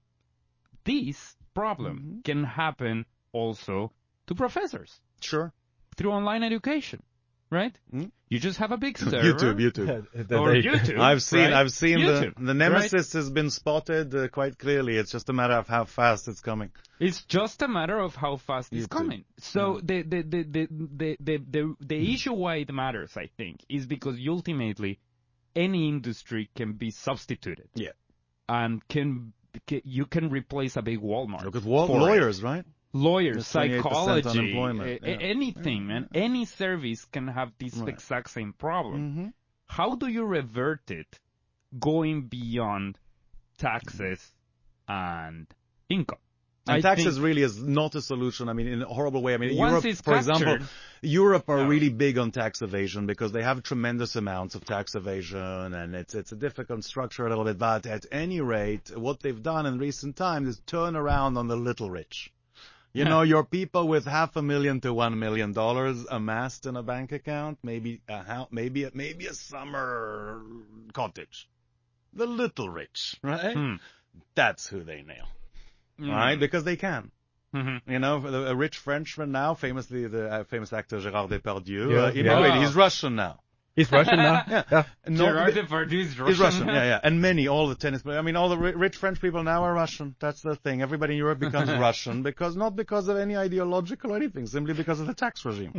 This problem mm-hmm. can happen also to professors. Sure. Through online education. Right? Mm-hmm. You just have a big server. YouTube, YouTube. Or YouTube. I've seen, right? I've seen YouTube, the, the nemesis right? has been spotted uh, quite clearly. It's just a matter of how fast it's coming. It's just a matter of how fast YouTube. it's coming. So yeah. the, the, the, the, the, the, the, the mm. issue why it matters, I think, is because ultimately any industry can be substituted. Yeah. And can, can you can replace a big Walmart. Look at wa- lawyers, it. right? Lawyers, psychology, uh, a- yeah. anything, yeah. man. Any service can have this right. exact same problem. Mm-hmm. How do you revert it going beyond taxes and income? And I taxes think really is not a solution. I mean, in a horrible way. I mean, once Europe, it's for captured, example, Europe are no. really big on tax evasion because they have tremendous amounts of tax evasion, and it's it's a difficult structure a little bit. But at any rate, what they've done in recent times is turn around on the little rich. You know, your people with half a million to one million dollars amassed in a bank account, maybe a house, maybe a, maybe a summer cottage. The little rich, right? Hmm. That's who they nail, mm. right? Because they can. Mm-hmm. You know, a rich Frenchman now, famously the uh, famous actor Gérard Depardieu, yeah, uh, immigrated. yeah. He's Russian now. He's Russian now? yeah. yeah. No, Gerard Depardieu is Russian. He's Russian, yeah, yeah. And many, all the tennis players. I mean, all the rich French people now are Russian. That's the thing. Everybody in Europe becomes Russian because, not because of any ideological or anything, simply because of the tax regime.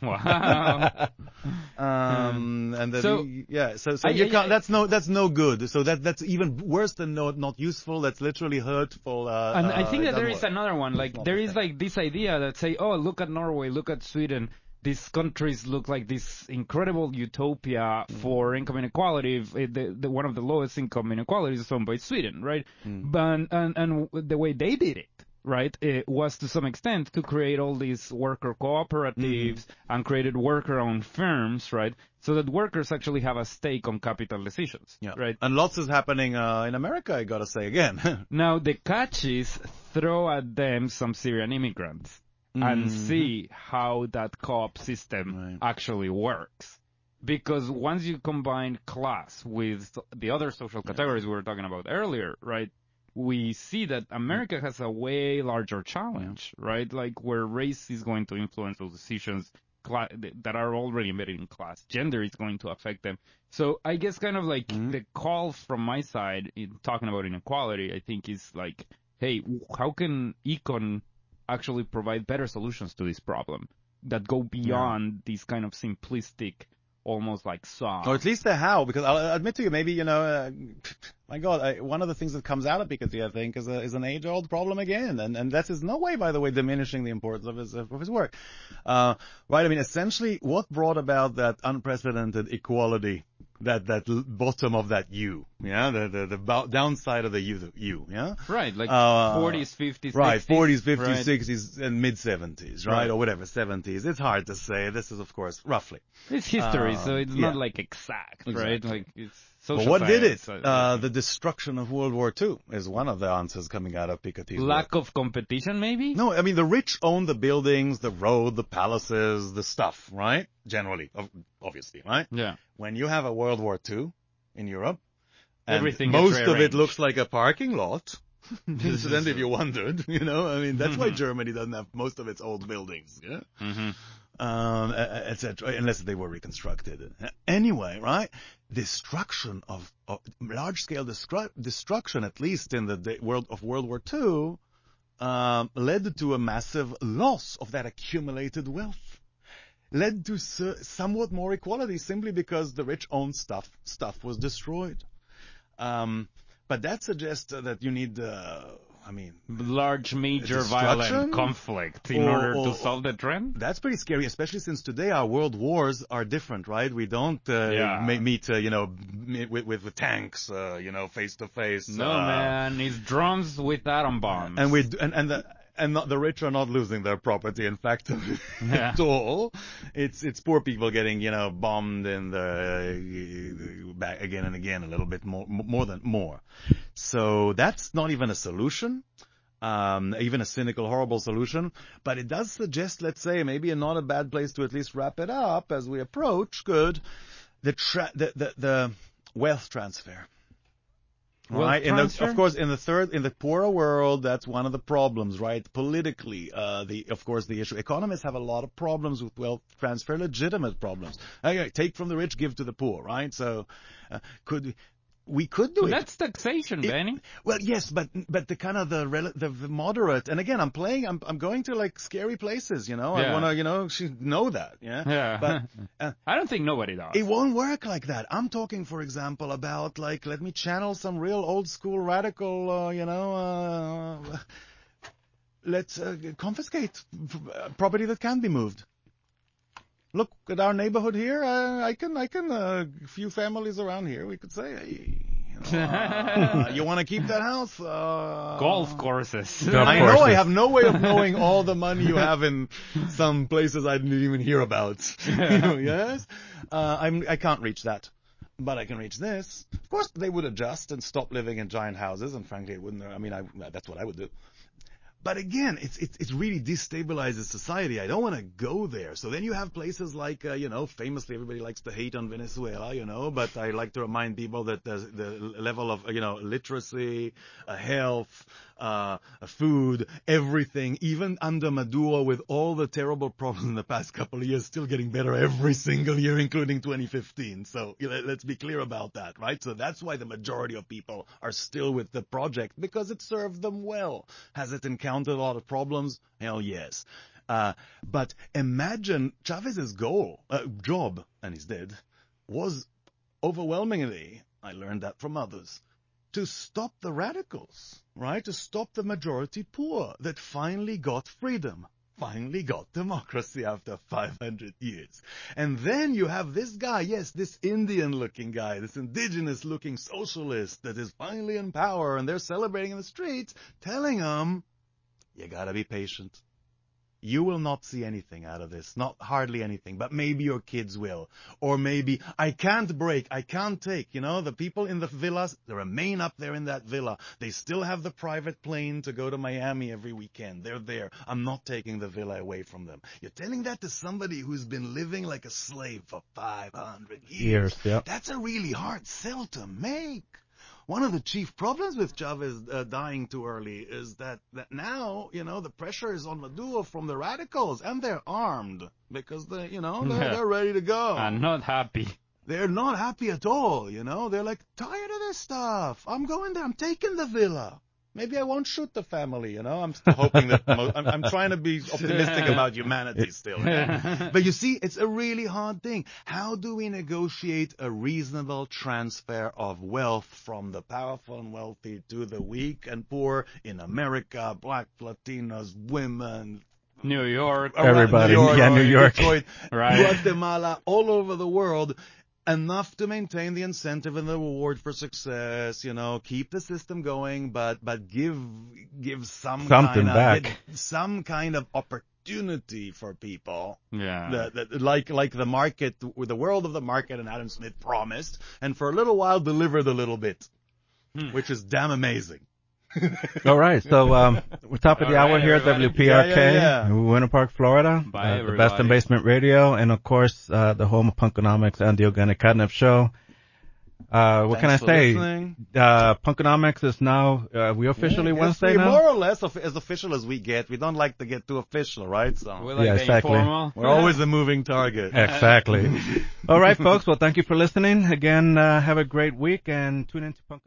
Wow. um, and the, so, yeah, so, so I, you I, can't, I, that's no, that's no good. So that, that's even worse than no, not useful. That's literally hurtful. Uh, and uh, I think that there work. is another one. Like, there is like this idea that say, oh, look at Norway, look at Sweden. these countries look like this incredible utopia mm. for income inequality. The, the, one of the lowest income inequalities is owned by Sweden, right? Mm. But, and, and the way they did it, right, it was to some extent to create all these worker cooperatives mm. and created worker-owned firms, right, so that workers actually have a stake on capital decisions, yeah. right? And lots is happening uh, in America, I gotta say again. Now, the catch is throw at them some Syrian immigrants. Mm-hmm. And see how that co-op system right. actually works. Because once you combine class with the other social categories yeah. we were talking about earlier, right, we see that America has a way larger challenge, yeah. right? Like where race is going to influence those decisions cla- that are already embedded in class. Gender is going to affect them. So I guess kind of like mm-hmm. the call from my side in talking about inequality, I think is like, hey, how can econ actually provide better solutions to this problem that go beyond yeah. these kind of simplistic, almost like saw. Or at least the how, because I'll admit to you, maybe, you know, uh, my God, I, one of the things that comes out of Piketty, I think, is, a, is an age-old problem again. And, and that is no way, by the way, diminishing the importance of his, of his work. Uh, right, I mean, essentially, what brought about that unprecedented equality, that, that bottom of that U, yeah, the, the, the bo- downside of the U, the U, yeah? Right, like uh, forties, fifties, right, sixties. forties, fifties, right. sixties, and mid-seventies, right? right? Or whatever, seventies. It's hard to say. This is, of course, roughly. It's history, uh, so it's yeah. not like exact, exactly. right? Like, it's social But what science, did it? so, Uh, the destruction of World War Two is one of the answers coming out of Piketty's Lack work. of competition, maybe? No, I mean, the rich own the buildings, the road, the palaces, the stuff, right? Generally, obviously, right? Yeah. When you have a World War Two in Europe, and everything most of it looks like a parking lot. Incidentally, if you wondered, you know, I mean, that's why Germany doesn't have most of its old buildings, yeah? Mm-hmm. Um, et cetera, unless they were reconstructed. Anyway, right? Destruction of, of large-scale destru- destruction, at least in the day, world of World War Two, um, led to a massive loss of that accumulated wealth. Led to su- somewhat more equality simply because the rich owned stuff. Stuff was destroyed. Um, but that suggests uh, that you need, uh, I mean, large, major, violent conflict in or, order or, to solve the trend? That's pretty scary, especially since today our world wars are different, right? We don't uh, yeah. ma- meet, uh, you know, with, with, with tanks, uh, you know, face to face. No, uh, man, it's drums with atom bombs. And we and and the. And not, the rich are not losing their property, in fact, yeah. at all. It's it's poor people getting, you know, bombed in the uh, back again and again, a little bit more, more than more. So that's not even a solution, um, even a cynical, horrible solution. But it does suggest, let's say, maybe a not a bad place to at least wrap it up as we approach. Good, the tra- the, the the wealth transfer. Right, in the, of course, in the third, in the poorer world, that's one of the problems, right? Politically, uh, the, of course, the issue. Economists have a lot of problems with wealth transfer, legitimate problems. Okay, take from the rich, give to the poor, right? So, uh, could we could do well, it? That's taxation, it, Benny. Well, yes, but but the kind of the rel- the moderate, and again, I'm playing, I'm I'm going to like scary places, you know. Yeah. I want to, you know, know that, yeah. Yeah. But uh, I don't think nobody does. It won't work like that. I'm talking, for example, about like let me channel some real old school radical, uh, you know. Uh, let's uh, confiscate property that can be moved. Look at our neighborhood here. Uh, I can, I can, a uh, few families around here. We could say, hey, you, know, uh, you want to keep that house? Uh, Golf courses. I know I have no way of knowing all the money you have in some places I didn't even hear about. Yes, uh, I'm, I can't reach that. But I can reach this. Of course, they would adjust and stop living in giant houses, and frankly, it wouldn't. I mean, I, that's what I would do. But again, it's, it's, it really destabilizes society. I don't want to go there. So then you have places like, uh, you know, famously everybody likes to hate on Venezuela, you know, but I like to remind people that the, the level of, you know, literacy, uh, health, uh, food, everything, even under Maduro with all the terrible problems in the past couple of years, still getting better every single year, including twenty fifteen. So you know, let's be clear about that, right? So that's why the majority of people are still with the project, because it served them well. Has it encountered a lot of problems? Hell yes. Uh, but imagine Chavez's goal, uh, job, and he's dead, was overwhelmingly, I learned that from others, to stop the radicals, right? To stop the majority poor that finally got freedom. finally got democracy after five hundred years. And then you have this guy, yes, this Indian-looking guy, this indigenous-looking socialist that is finally in power, and they're celebrating in the streets, telling them, you gotta be patient. You will not see anything out of this, not hardly anything, but maybe your kids will. Or maybe, I can't break, I can't take, you know, the people in the villas, they remain up there in that villa. They still have the private plane to go to Miami every weekend. They're there. I'm not taking the villa away from them. You're telling that to somebody who's been living like a slave for five hundred years. Years, yeah. That's a really hard sell to make. One of the chief problems with Chavez uh, dying too early is that, that now, you know, the pressure is on Maduro from the radicals, and they're armed because, they, you know, they're, Yeah. they're ready to go. I'm not happy. They're not happy at all, you know. They're like, tired of this stuff. I'm going there. I'm taking the villa. Maybe I won't shoot the family, you know. I'm still hoping that mo- I'm, I'm trying to be optimistic about humanity still. Yeah? But you see, it's a really hard thing. How do we negotiate a reasonable transfer of wealth from the powerful and wealthy to the weak and poor in America, black, Latinos, women, New York. around Everybody. New York, Yeah, New York. Detroit, Right. Guatemala, all over the world, enough to maintain the incentive and the reward for success, you know, keep the system going, but but give give some Something kind of, back. get some kind of opportunity for people. Yeah. That, that, like like the market, the world of the market, and Adam Smith promised, and for a little while delivered a little bit, Hmm. which is damn amazing. All right, so um, we're top of the All hour right, here at everybody. W P R K, Yeah, yeah, yeah. Winter Park, Florida. Bye, uh, the best in everybody. basement radio, and of course, uh, the home of Punkonomics and the Organic Catnip Show. Uh, what Thanks can I for say? listening. Uh, Punkonomics is now, uh, we officially Yeah, I guess Wednesday we're now? more or less of, as official as we get. We don't like to get too official, right? So We like Yeah, the exactly. informal. we're always a moving target. Exactly. All right, folks. Well, thank you for listening. Again, uh, have a great week and tune into Punkonomics.